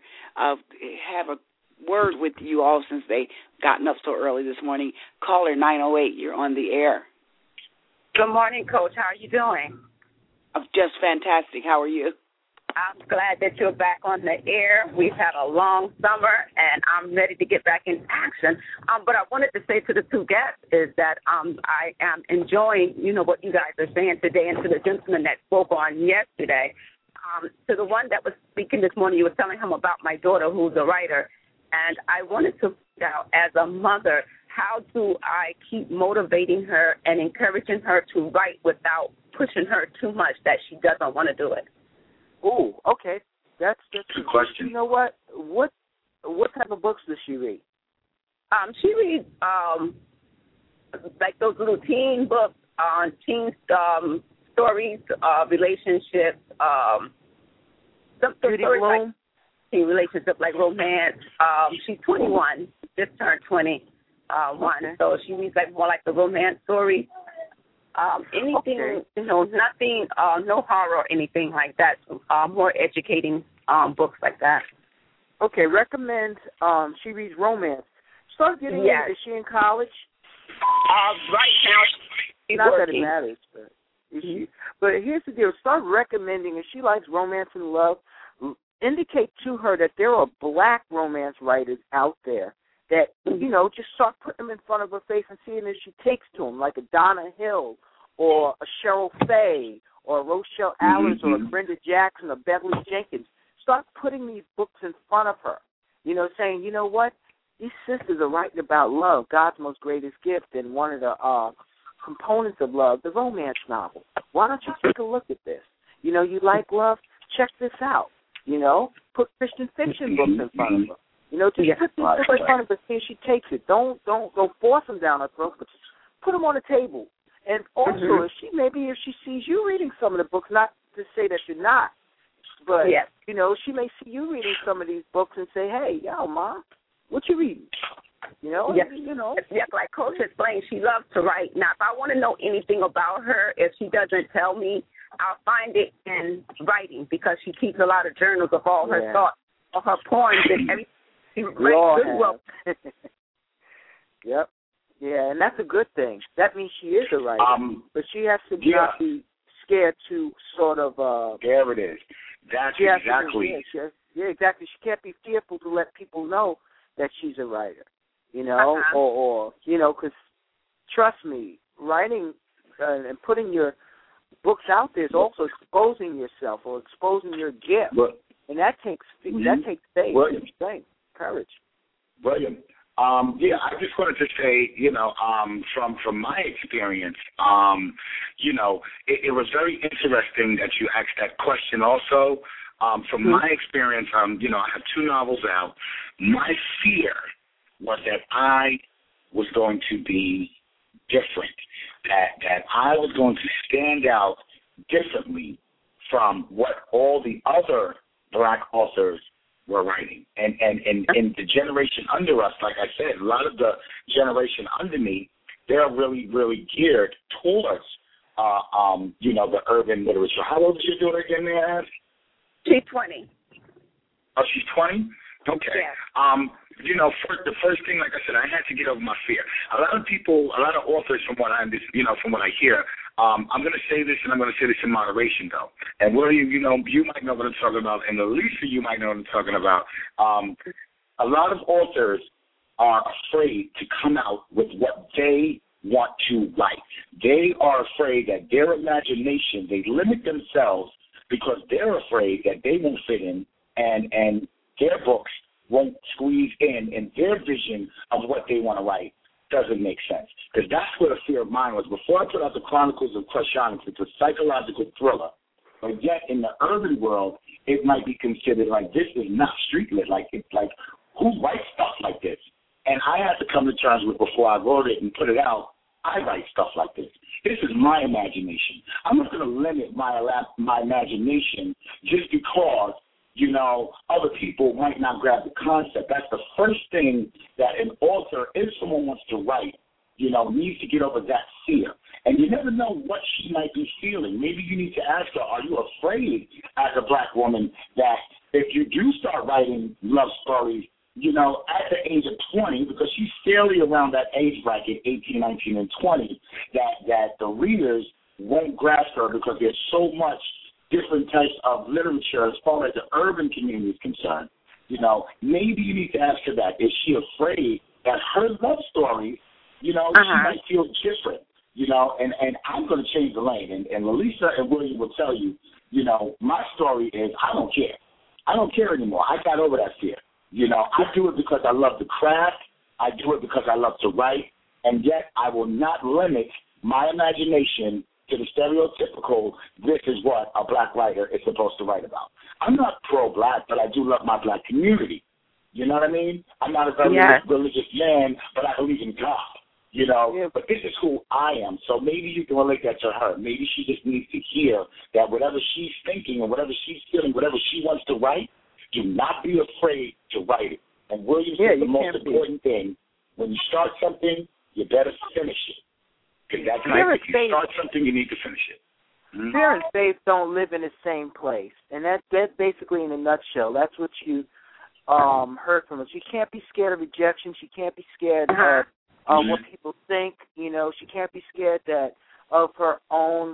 have a word with you all since they gotten up so early this morning. Caller 908, you're on the air. Good morning, Coach. How are you doing? I'm just fantastic. How are you? I'm glad that you're back on the air. We've had a long summer, and I'm ready to get back in action. But I wanted to say to the two guests is that I am enjoying, you know, what you guys are saying today, and to the gentleman that spoke on yesterday. To the one that was speaking this morning, you were telling him about my daughter who's a writer, and I wanted to find out, as a mother, how do I keep motivating her and encouraging her to write without pushing her too much that she doesn't want to do it? Oh, okay. That's good question. You know what? What type of books does she read? She reads like those little teen books on teen stories, relationships, some stories like teen relationship, like romance. She's 21, just turned 21, so she reads like more like the romance stories. Anything, you know, nothing, no horror or anything like that. More educating books like that. Okay, recommend. She reads romance. Start getting into. Is she in college? Right now, she's not working. That it matters, but but here's the deal. Start recommending. If she likes romance and love, indicate to her that there are black romance writers out there that, you know, just start putting them in front of her face and seeing if she takes to them, like a Donna Hill or a Cheryl Faye or a Rochelle Allers or a Brenda Jackson or Beverly Jenkins. Start putting these books in front of her, you know, saying, you know what, these sisters are writing about love, God's most greatest gift, and one of the components of love, the romance novel. Why don't you take a look at this? You know, you like love? Check this out. You know, put Christian fiction books in front of her. You know, just put these books in front of her, see if she takes it. Don't force them down her throat, but just put them on the table. And also, if she sees you reading some of the books, not to say that you're not, but, you know, she may see you reading some of these books and say, hey, yo, Mom, what you reading? You know? You know. Yes, like Coach explained, she loves to write. Now, if I want to know anything about her, if she doesn't tell me, I'll find it in writing, because she keeps a lot of journals of all her thoughts, or her poems and everything. She writes good well. Yep. Yeah, and that's a good thing. That means she is a writer. But she has to not be scared to sort of... there it is. That's exactly... exactly. She can't be fearful to let people know that she's a writer, you know, or you know, because trust me, writing and putting your books out there is also exposing yourself or exposing your gift, and that takes faith, strength, courage. William, I just wanted to say, you know, from my experience, you know, it was very interesting that you asked that question also. From my experience, you know, I have 2 novels out. My fear was that I was going to be different, that I was going to stand out differently from what all the other black authors were writing. And the generation under us, like I said, a lot of the generation under me, they're really, really geared towards, you know, the urban literature. How old is your daughter again, may I ask? She's 20. Oh, she's 20? Okay. Yes. You know, the first thing, like I said, I had to get over my fear. A lot of authors, from what I hear, I'm going to say this, and I'm going to say this in moderation, though. And William, you know, you might know what I'm talking about, and Elisa, you might know what I'm talking about. A lot of authors are afraid to come out with what they want to write. They are afraid that their imagination, they limit themselves because they're afraid that they won't fit in and their books won't squeeze in, and their vision of what they want to write doesn't make sense. Because that's where the fear of mine was. Before I put out the Chronicles of Crush Onyx, it's a psychological thriller. But yet in the urban world, it might be considered like this is not street lit. Like, it's like, who writes stuff like this? And I had to come to terms with, before I wrote it and put it out, I write stuff like this. This is my imagination. I'm not going to limit my imagination just because, you know, other people might not grab the concept. That's the first thing that an author, if someone wants to write, you know, needs to get over that fear. And you never know what she might be feeling. Maybe you need to ask her, are you afraid as a black woman that if you do start writing love stories, you know, at the age of 20, because she's fairly around that age bracket, 18, 19, and 20, that the readers won't grasp her because there's so much different types of literature as far as the urban community is concerned. You know, maybe you need to ask her that. Is she afraid that her love story, you know, she might feel different, you know, and I'm going to change the lane. And Lalisa and William will tell you, you know, my story is I don't care. I don't care anymore. I got over that fear. You know, I do it because I love the craft. I do it because I love to write. And yet I will not limit my imagination to the stereotypical, this is what a black writer is supposed to write about. I'm not pro-black, but I do love my black community. You know what I mean? I'm not a very religious man, but I believe in God. You know, but this is who I am. So maybe you can relate that to her. Maybe she just needs to hear that whatever she's thinking and whatever she's feeling, whatever she wants to write, do not be afraid to write it. And William said the most important thing, when you start something, you better finish it. Because that's like, if you start something, you need to finish it. Mm-hmm. Fear and faith don't live in the same place. And that's basically in a nutshell. That's what you heard from us. She can't be scared of rejection. She can't be scared of what people think. You know, she can't be scared of her own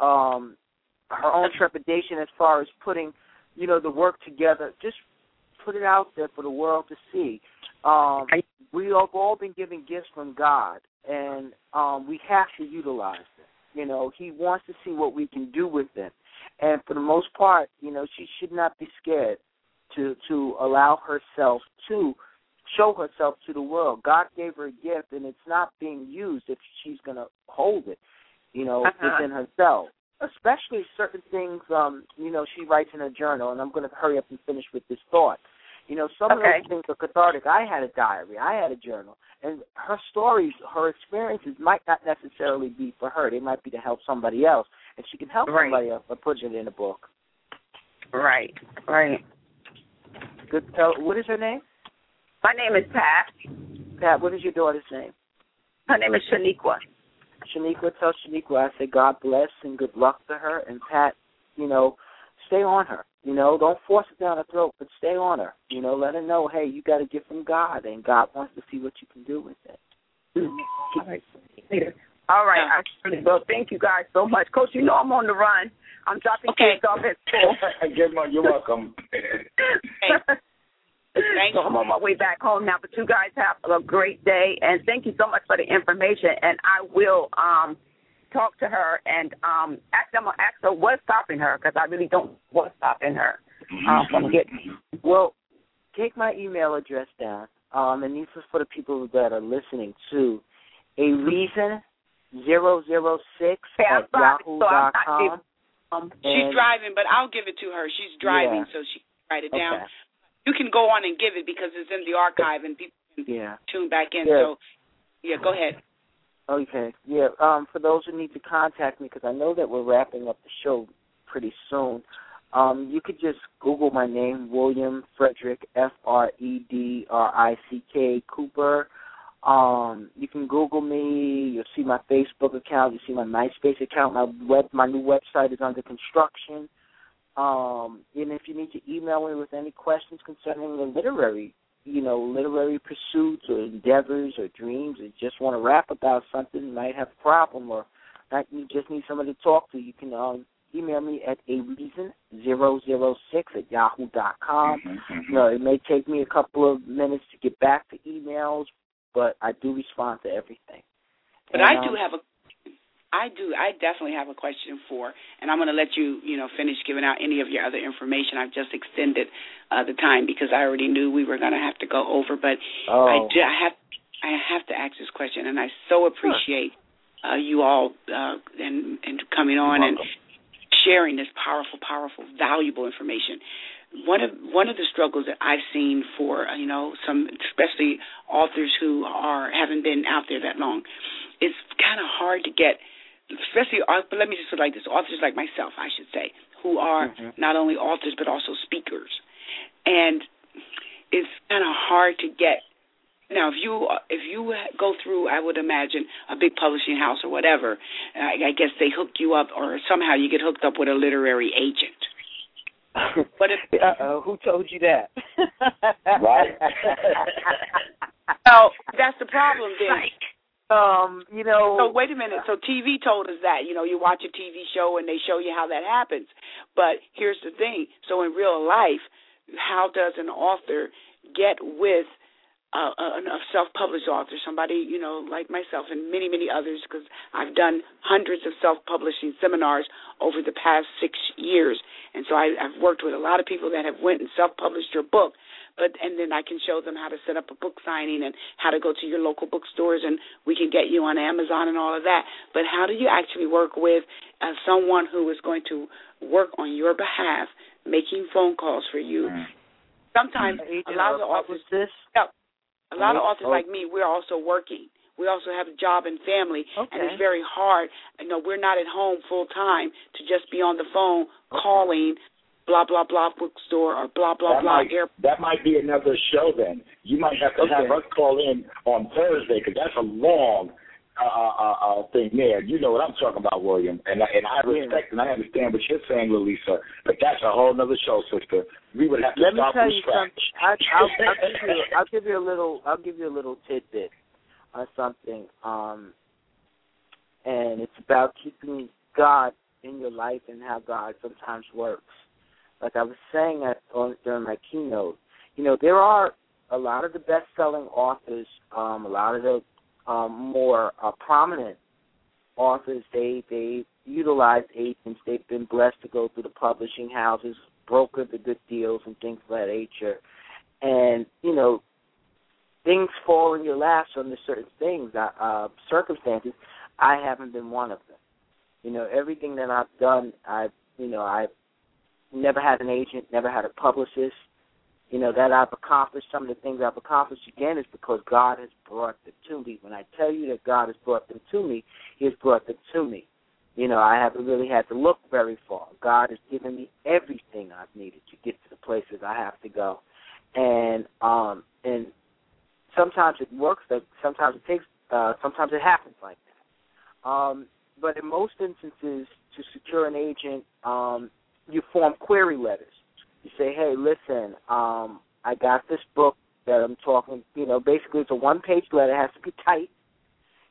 trepidation as far as putting, you know, the work together. Just put it out there for the world to see. We have all been given gifts from God, and we have to utilize them. You know, He wants to see what we can do with them. And for the most part, you know, she should not be scared to allow herself to show herself to the world. God gave her a gift, and it's not being used if she's going to hold it, you know, within herself. Especially certain things, you know, she writes in her journal, and I'm going to hurry up and finish with this thought. You know, some of those things are cathartic. I had a diary. I had a journal. And her stories, her experiences might not necessarily be for her. They might be to help somebody else. And she can help somebody else by putting it in a book. Right. Good. What is her name? My name is Pat. Pat, what is your daughter's name? Her name is Shaniqua. Shaniqua, tell Shaniqua I say God bless and good luck to her. And Pat, you know, stay on her. You know, don't force it down her throat, but stay on her. You know, let her know, hey, you got a gift from God, and God wants to see what you can do with it. All right. All right. I really will. Thank you guys so much. Coach, you know I'm on the run. I'm dropping kids off at school. You're welcome. So I'm on my way back home now. But you guys have a great day, and thank you so much for the information. And I will talk to her, and actually I'm going to ask her what's stopping her, because I really don't know what's stopping her from getting. Well, take my email address down, and this is for the people that are listening too. A reason 006 at yahoo.com. She's driving, but I'll give it to her. She's driving, so she can write it down. You can go on and give it because it's in the archive and people can tune back in. So, go ahead. Okay. Yeah. For those who need to contact me, because I know that we're wrapping up the show pretty soon, you could just Google my name, William Frederick, Fredrick Cooper. You can Google me. You'll see my Facebook account. You'll see my MySpace account. My new website is under construction. And if you need to email me with any questions concerning the literary pursuits or endeavors or dreams, or just want to rap about something, you might have a problem, or you just need somebody to talk to, you can email me at areason006@yahoo.com. It may take me a couple of minutes to get back to emails, but I do respond to everything. But I definitely have a question and I'm going to let you, finish giving out any of your other information. I've just extended the time because I already knew we were going to have to go over. But I have to ask this question, and I so appreciate you all and coming on and sharing this powerful, valuable information. One of the struggles that I've seen for some, especially authors who haven't been out there that long, it's kind of hard to get. Especially, but let me just put it like this: authors like myself, I should say, who are not only authors but also speakers, and it's kind of hard to get. Now, if you go through, I would imagine, a big publishing house or whatever, I guess they hook you up, or somehow you get hooked up with a literary agent. But who told you that? Right. Well, that's the problem then. So wait a minute. So TV told us that, you watch a TV show and they show you how that happens. But here's the thing. So in real life, how does an author get with a self-published author, somebody, like myself and many, many others, because I've done hundreds of self-publishing seminars over the past 6 years. And so I've worked with a lot of people that have went and self-published your book. And then I can show them how to set up a book signing and how to go to your local bookstores, and we can get you on Amazon and all of that. But how do you actually work with someone who is going to work on your behalf, making phone calls for you? Sometimes a lot of authors like me, we're also working. We also have a job and family, and it's very hard. We're not at home full time to just be on the phone calling blah, blah, blah bookstore or blah, blah, blah airport. That might be another show then. You might have to have us call in on Thursday, because that's a long thing there. You know what I'm talking about, William. And I respect and I understand what you're saying, Lalisa, but that's a whole other show, sister. We would have to start from scratch. I'll give you a little tidbit on something. And it's about keeping God in your life and how God sometimes works. Like I was saying during my keynote, there are a lot of the best-selling authors, a lot of the more prominent authors, they utilize agents. They've been blessed to go through the publishing houses, broker the good deals and things of that nature. And, things fall in your laps under certain things, circumstances. I haven't been one of them. Everything that I've done, I've never had an agent, never had a publicist. That I've accomplished, some of the things I've accomplished, again, is because God has brought them to me. When I tell you that God has brought them to me, He has brought them to me. I haven't really had to look very far. God has given me everything I've needed to get to the places I have to go. And sometimes it works, sometimes it takes, sometimes it happens like that. But in most instances, to secure an agent, you form query letters. You say, hey, listen, I got this book that I'm talking, basically it's a one-page letter. It has to be tight.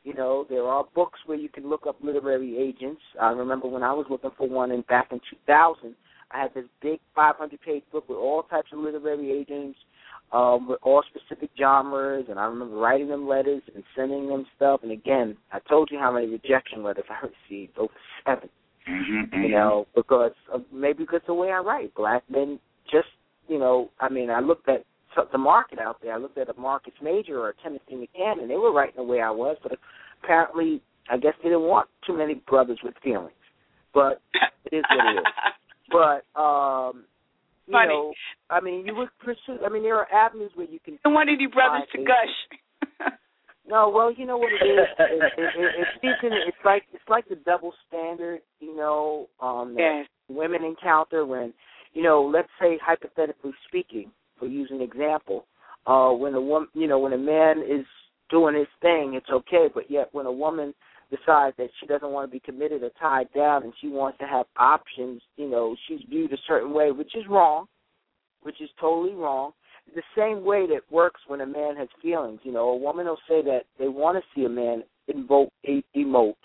You know, there are books where you can look up literary agents. I remember when I was looking for one back in 2000, I had this big 500-page book with all types of literary agents, with all specific genres, and I remember writing them letters and sending them stuff. And again, I told you how many rejection letters I received, over 7. Mm-hmm. You know, maybe because the way I write. Black men just, you know, I mean, I looked at the market out there. I looked at a Marcus Major or a Timothy McCann, and they were writing the way I was, but apparently, I guess they didn't want too many brothers with feelings. But it is what it is. But, you know, I mean, you would pursue, I mean, there are avenues where you can. I don't want any brothers to gush. No, well, you know what it is. It's like the double standard, you know, that women encounter when, you know, let's say hypothetically speaking, for using an example, when a woman, you know, when a man is doing his thing, it's okay, but yet when a woman decides that she doesn't want to be committed or tied down and she wants to have options, you know, she's viewed a certain way, which is wrong, which is totally wrong. The same way that works when a man has feelings. You know, a woman will say that they want to see a man emote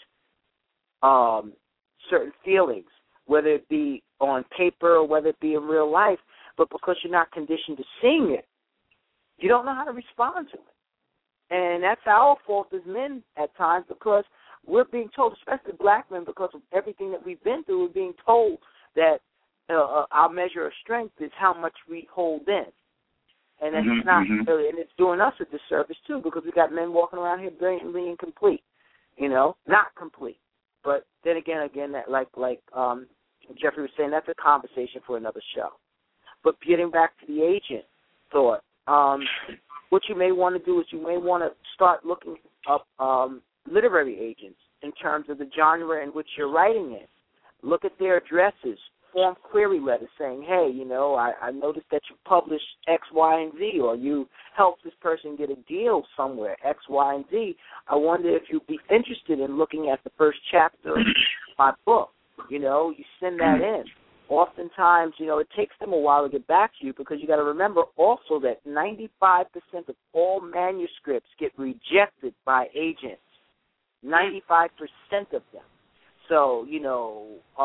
certain feelings, whether it be on paper or whether it be in real life, but because you're not conditioned to seeing it, you don't know how to respond to it. And that's our fault as men at times, because we're being told, especially black men, because of everything that we've been through, we're being told that our measure of strength is how much we hold in. And it's not really, and it's doing us a disservice, too, because we got men walking around here brilliantly incomplete, you know, not complete. But then again, that like Jeffrey was saying, that's a conversation for another show. But getting back to the agent thought, what you may want to do is you may want to start looking up literary agents in terms of the genre in which you're writing in. Look at their addresses. Form query letters saying, hey, you know, I noticed that you published X, Y, and Z, or you helped this person get a deal somewhere, X, Y, and Z. I wonder if you'd be interested in looking at the first chapter of my book. You know, you send that in. Oftentimes, you know, it takes them a while to get back to you, because you got to remember also that 95% of all manuscripts get rejected by agents. 95% of them. So, you know,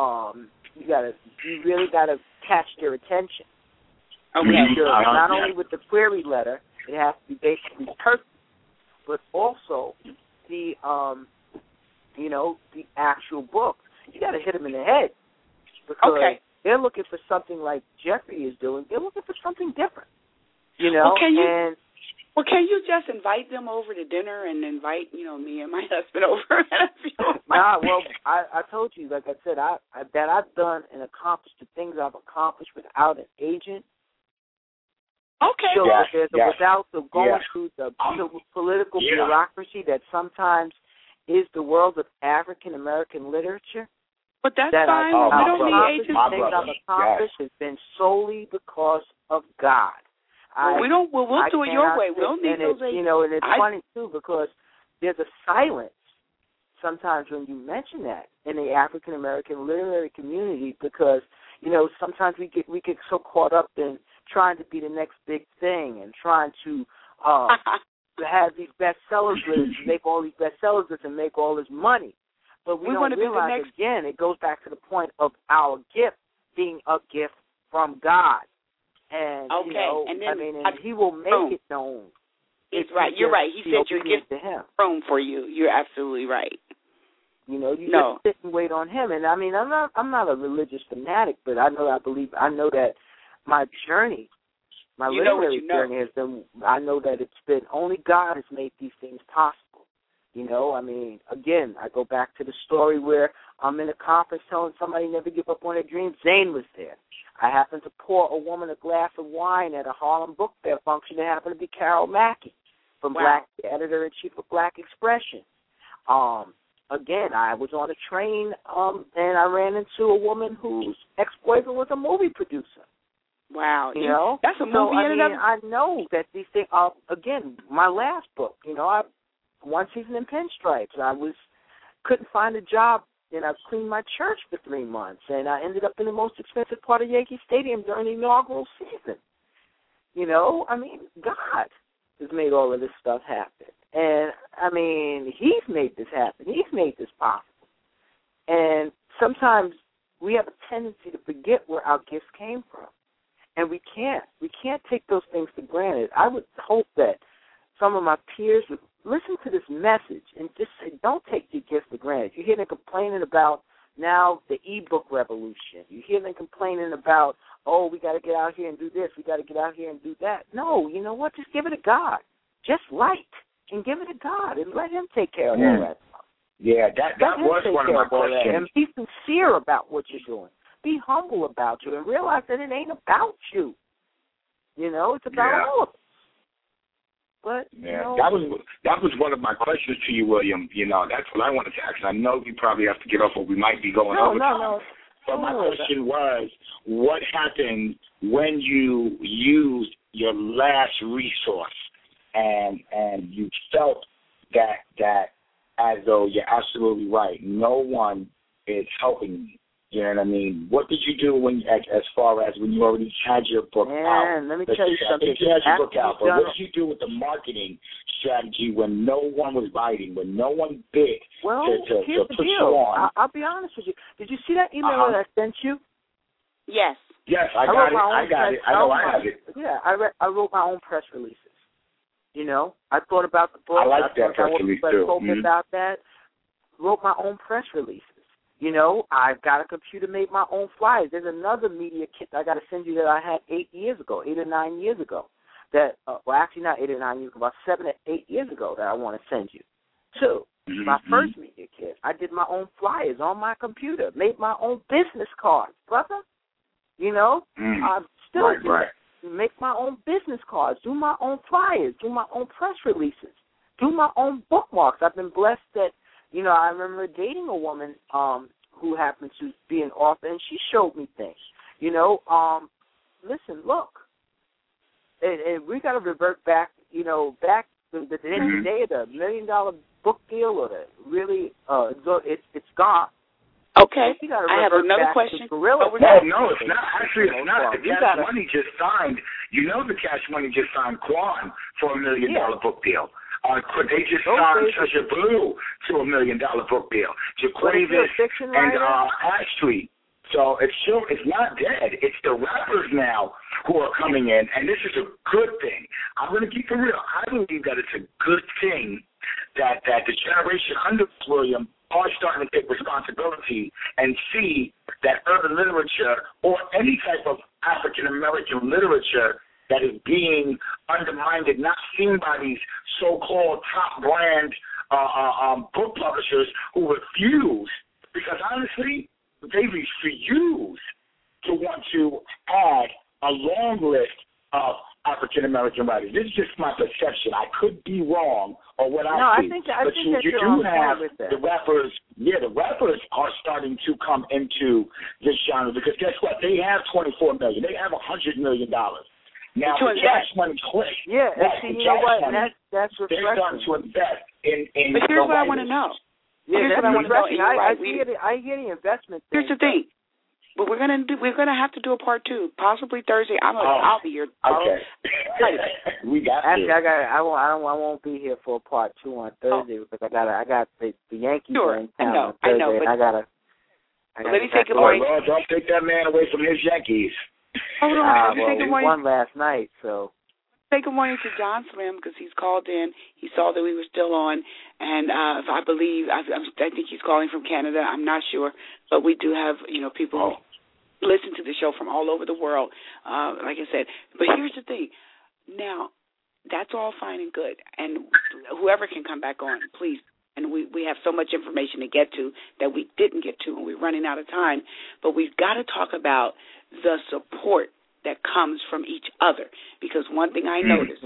you really gotta catch their attention. Okay. Not only with the query letter, it has to be basically perfect, but also the you know, the actual book. You gotta hit them in the head, because they're looking for something like Jeffrey is doing. They're looking for something different. You know, Well, can you just invite them over to dinner and invite, you know, me and my husband over? Nah, well, I told you, like I said, that I've done and accomplished the things I've accomplished without an agent. Okay. So without the going through the political bureaucracy that sometimes is the world of African American literature. But that's fine. We don't need agents. The things I've accomplished has been solely because of God. We'll do it your way. We don't need those agents. You know, and it's funny, too, because there's a silence sometimes when you mention that in the African-American literary community, because, you know, sometimes we get so caught up in trying to be the next big thing and trying to have these bestsellers lists, make all these bestsellers lists and make all this money. But we don't realize, again, it goes back to the point of our gift being a gift from God. And, you know, and then, and he will make it known. It's right. You're right. He said you give room for you. You're absolutely right. You know, you just sit and wait on him. And I mean, I'm not a religious fanatic, but I know that my journey, my literary journey has been. I know that it's been only God has made these things possible. You know, I mean, again, I go back to the story where I'm in a conference telling somebody never give up on their dreams. Zane was there. I happened to pour a woman a glass of wine at a Harlem Book Fair function. It happened to be Carol Mackey, from the editor-in-chief of Black Expression. Again, I was on a train, and I ran into a woman whose ex-boyfriend was a movie producer. Wow. You know? That's a movie. So, I know that these things, again, my last book, you know, One Season in Pinstripes, I couldn't find a job, and I cleaned my church for 3 months, and I ended up in the most expensive part of Yankee Stadium during the inaugural season. You know, I mean, God has made all of this stuff happen. And, I mean, he's made this happen. He's made this possible. And sometimes we have a tendency to forget where our gifts came from. And we can't. We can't take those things for granted. I would hope that some of my peers would listen to this message and just say, don't take your gifts for granted. You hear them complaining about now the e-book revolution. You hear them complaining about, oh, we got to get out here and do this. We got to get out here and do that. No, you know what? Just give it to God. Just write and give it to God and let him take care of all that stuff. Yeah, that was one of my questions. And be sincere about what you're doing. Be humble about you and realize that it ain't about you. You know, it's about all of us. But, that was one of my questions to you, William. You know, that's what I wanted to ask. I know you probably have to get off, or we might be going over time. No. But my question was, what happened when you used your last resource and you felt that as though you're absolutely right, no one is helping me? You know what I mean? What did you do when, as far as when you already had your book out? Let me tell you something. You had your book out, but what did you do with the marketing strategy when no one was biting, when no one bid to put you on? I'll be honest with you. Did you see that email that I sent you? Yes. Yes, I got it. I know I have it. Yeah, I wrote my own press releases. You know, I thought about the book. I like that press release too. About that. Wrote my own press releases. You know, I've got a computer, made my own flyers. There's another media kit I got to send you that I had 8 or 9 years ago. That, well, actually not 8 or 9 years ago, about 7 or 8 years ago that I want to send you. Two, my first media kit, I did my own flyers on my computer, made my own business cards, brother. You know, I'm still make my own business cards, do my own flyers, do my own press releases, do my own bookmarks. I've been blessed that, you know, I remember dating a woman who happened to be an author, and she showed me things. You know, listen, look, and we got to revert back, you know, back to the day of the $1 million book deal or the really, it's gone. Okay, I have another question. No, it's not. Actually, it's not. The Cash Money just signed. You know, the Cash Money just signed Quan for $1 million book deal. They just signed Treasure Blue to $1 million book deal. Jaquavis and Ashley. So it's not dead. It's the rappers now who are coming in, and this is a good thing. I'm going to keep it real. I believe that it's a good thing that the generation under William are starting to take responsibility and see that urban literature or any type of African-American literature that is being undermined, not seen by these so-called top brand book publishers who refuse, because honestly, they refuse to want to add a long list of African-American writers. This is just my perception. I could be wrong or what I see. I think you do have the rappers. Yeah, the rappers are starting to come into this genre because guess what? They have $24 million. They have $100 million. Now, the Cash Money click. Yeah, and you know what? That's refreshing. They're starting to invest in. But here's what I want to know. Yeah, here's what I want to know. I hear the investment thing. Here's the thing. But we're gonna have to do a part 2, possibly Thursday. I'll be here. Okay. We got actually, I won't be here for a part 2 on Thursday because I got the Yankees in town on Thursday, and I gotta. Let me take a morning. Well, don't take that man away from his Yankees. Hold on. We won last night, so. Take a morning to John Slim because he's called in. He saw that we were still on, and I think he's calling from Canada. I'm not sure, but we do have people who listen to the show from all over the world. Like I said, but here's the thing. Now, that's all fine and good, and whoever can come back on, please. And we have so much information to get to that we didn't get to, and we're running out of time. But we've got to talk about the support that comes from each other. Because one thing I noticed,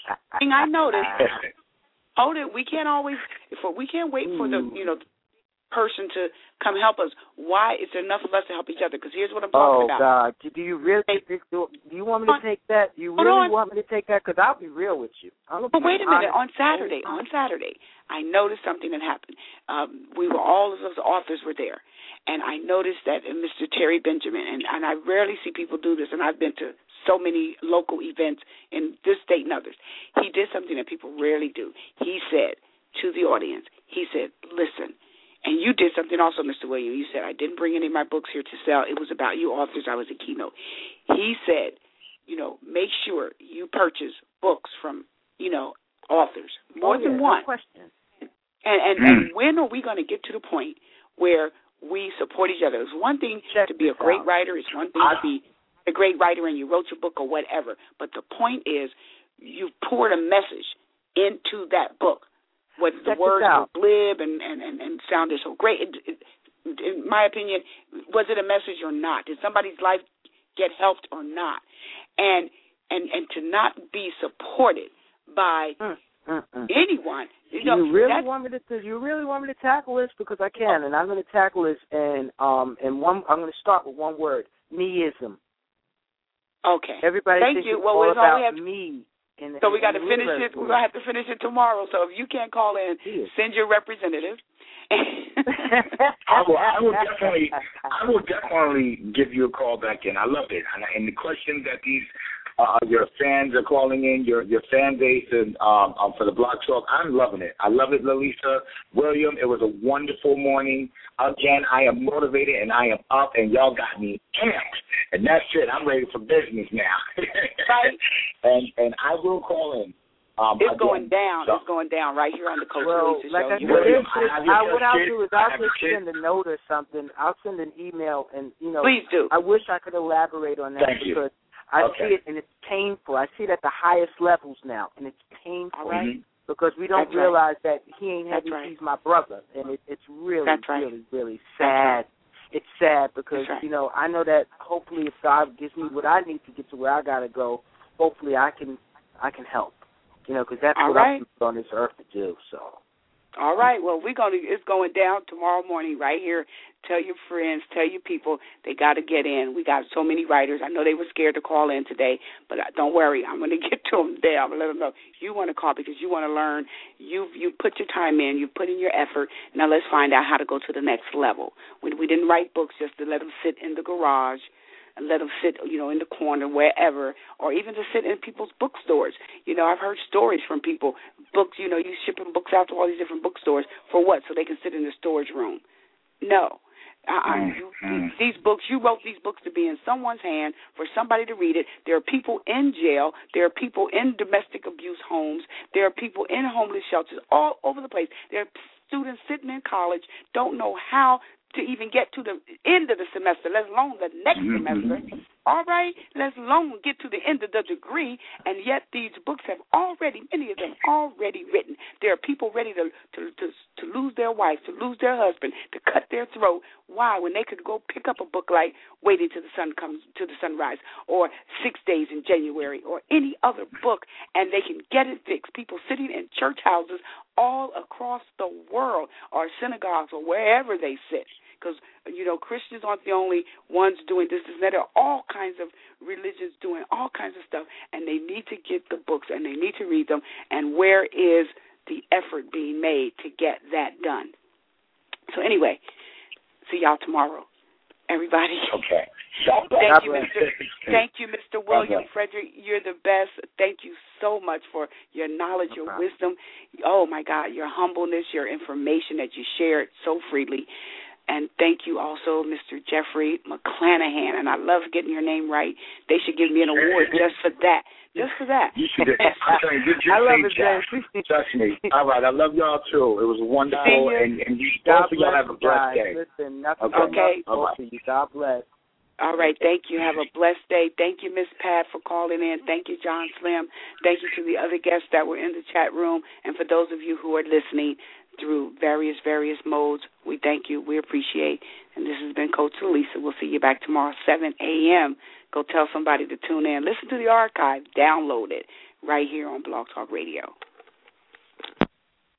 hold it, we can't wait for the, person to come help us. Why is there enough of us to help each other? Because here's what I'm talking about. Oh, God. Do you really do you want me to take that? Do you really want me to take that? Because I'll be real with you. But wait a minute. On Saturday, I noticed something that happened. All of us authors were there. And I noticed that Mr. Terry Benjamin, and I rarely see people do this, and I've been to so many local events in this state and others. He did something that people rarely do. He said to the audience, he said, listen, and you did something also, Mr. William. You said, I didn't bring any of my books here to sell. It was about you authors. I was a keynote. He said, make sure you purchase books from, authors, more than one. No question. And when are we going to get to the point where we support each other? It's one thing to be a great writer. It's one thing to be a great writer and you wrote your book or whatever. But the point is you've poured a message into that book. Whether the words were glib and sounded so great, in my opinion, was it a message or not? Did somebody's life get helped or not? And to not be supported by anyone. You really want me to tackle this? Because I can, and I'm going to tackle this. And I'm going to start with one word: meism. Okay. Everybody thinks it's all about me. So we got to finish it. We're going to have to finish it tomorrow. So if you can't call in, send your representative. I will definitely give you a call back in. I love it. And the questions that these your fans are calling in, your fan base, and for the Blog Talk, I'm loving it. I love it, Lalisa. William, it was a wonderful morning. Again, I am motivated and I am up, and y'all got me amped. And that's it. I'm ready for business now. Right. And I will call in. It's going down. It's going down right here on the Coach Lisa show. What I'll do is I'll just send a note or something. I'll send an email, and please do. I wish I could elaborate on that because I see it and it's painful. I see it at the highest levels now, and it's painful because we don't realize that he ain't happy. He's my brother, and it's really, really, really sad. It's sad because I know that hopefully if God gives me what I need to get to where I gotta go, hopefully I can help. Because that's what I'm on this earth to do. So. All right. Well, it's going down tomorrow morning right here. Tell your friends, tell your people they got to get in. We got so many writers. I know they were scared to call in today, but don't worry. I'm going to get to them today. I'm going to let them know you want to call because you want to learn. You put your time in. You put in your effort. Now let's find out how to go to the next level. We didn't write books just to let them sit in the garage and let them sit, in the corner, wherever, or even to sit in people's bookstores. I've heard stories from people, books, you shipping books out to all these different bookstores for what? So they can sit in the storage room. No. These books, you wrote these books to be in someone's hand for somebody to read it. There are people in jail. There are people in domestic abuse homes. There are people in homeless shelters all over the place. There are students sitting in college, don't know how to even get to the end of the semester, let alone the next semester. All right, let alone get to the end of the degree, and yet these books have many of them already written. There are people ready to lose their wife, to lose their husband, to cut their throat. Why? When they could go pick up a book like Waiting Till the Sun Comes to the Sunrise, or 6 Days in January, or any other book, and they can get it fixed. People sitting in church houses all across the world, or synagogues, or wherever they sit. Because, Christians aren't the only ones doing this and that. There are all kinds of religions doing all kinds of stuff, and they need to get the books, and they need to read them. And where is the effort being made to get that done? So anyway, see y'all tomorrow, everybody. Okay. Thank you, Mr. William Frederick. You're the best. Thank you so much for your knowledge, your wisdom. Oh, my God, your humbleness, your information that you shared so freely. And thank you also, Mr. Jeffrey McClanahan. And I love getting your name right. They should give me an award just for that. Just for that. You should. I love it, Jay. Trust me. All right. I love y'all, too. It was wonderful. And you both of y'all have a blessed day. Listen, nothing you. God bless. All right. Thank you. Have a blessed day. Thank you, Miss Pat, for calling in. Thank you, John Slim. Thank you to the other guests that were in the chat room. And for those of you who are listening through various modes, we thank you. We appreciate. And this has been Coach Lisa. We'll see you back tomorrow, 7 a.m. Go tell somebody to tune in. Listen to the archive. Download it right here on Blog Talk Radio.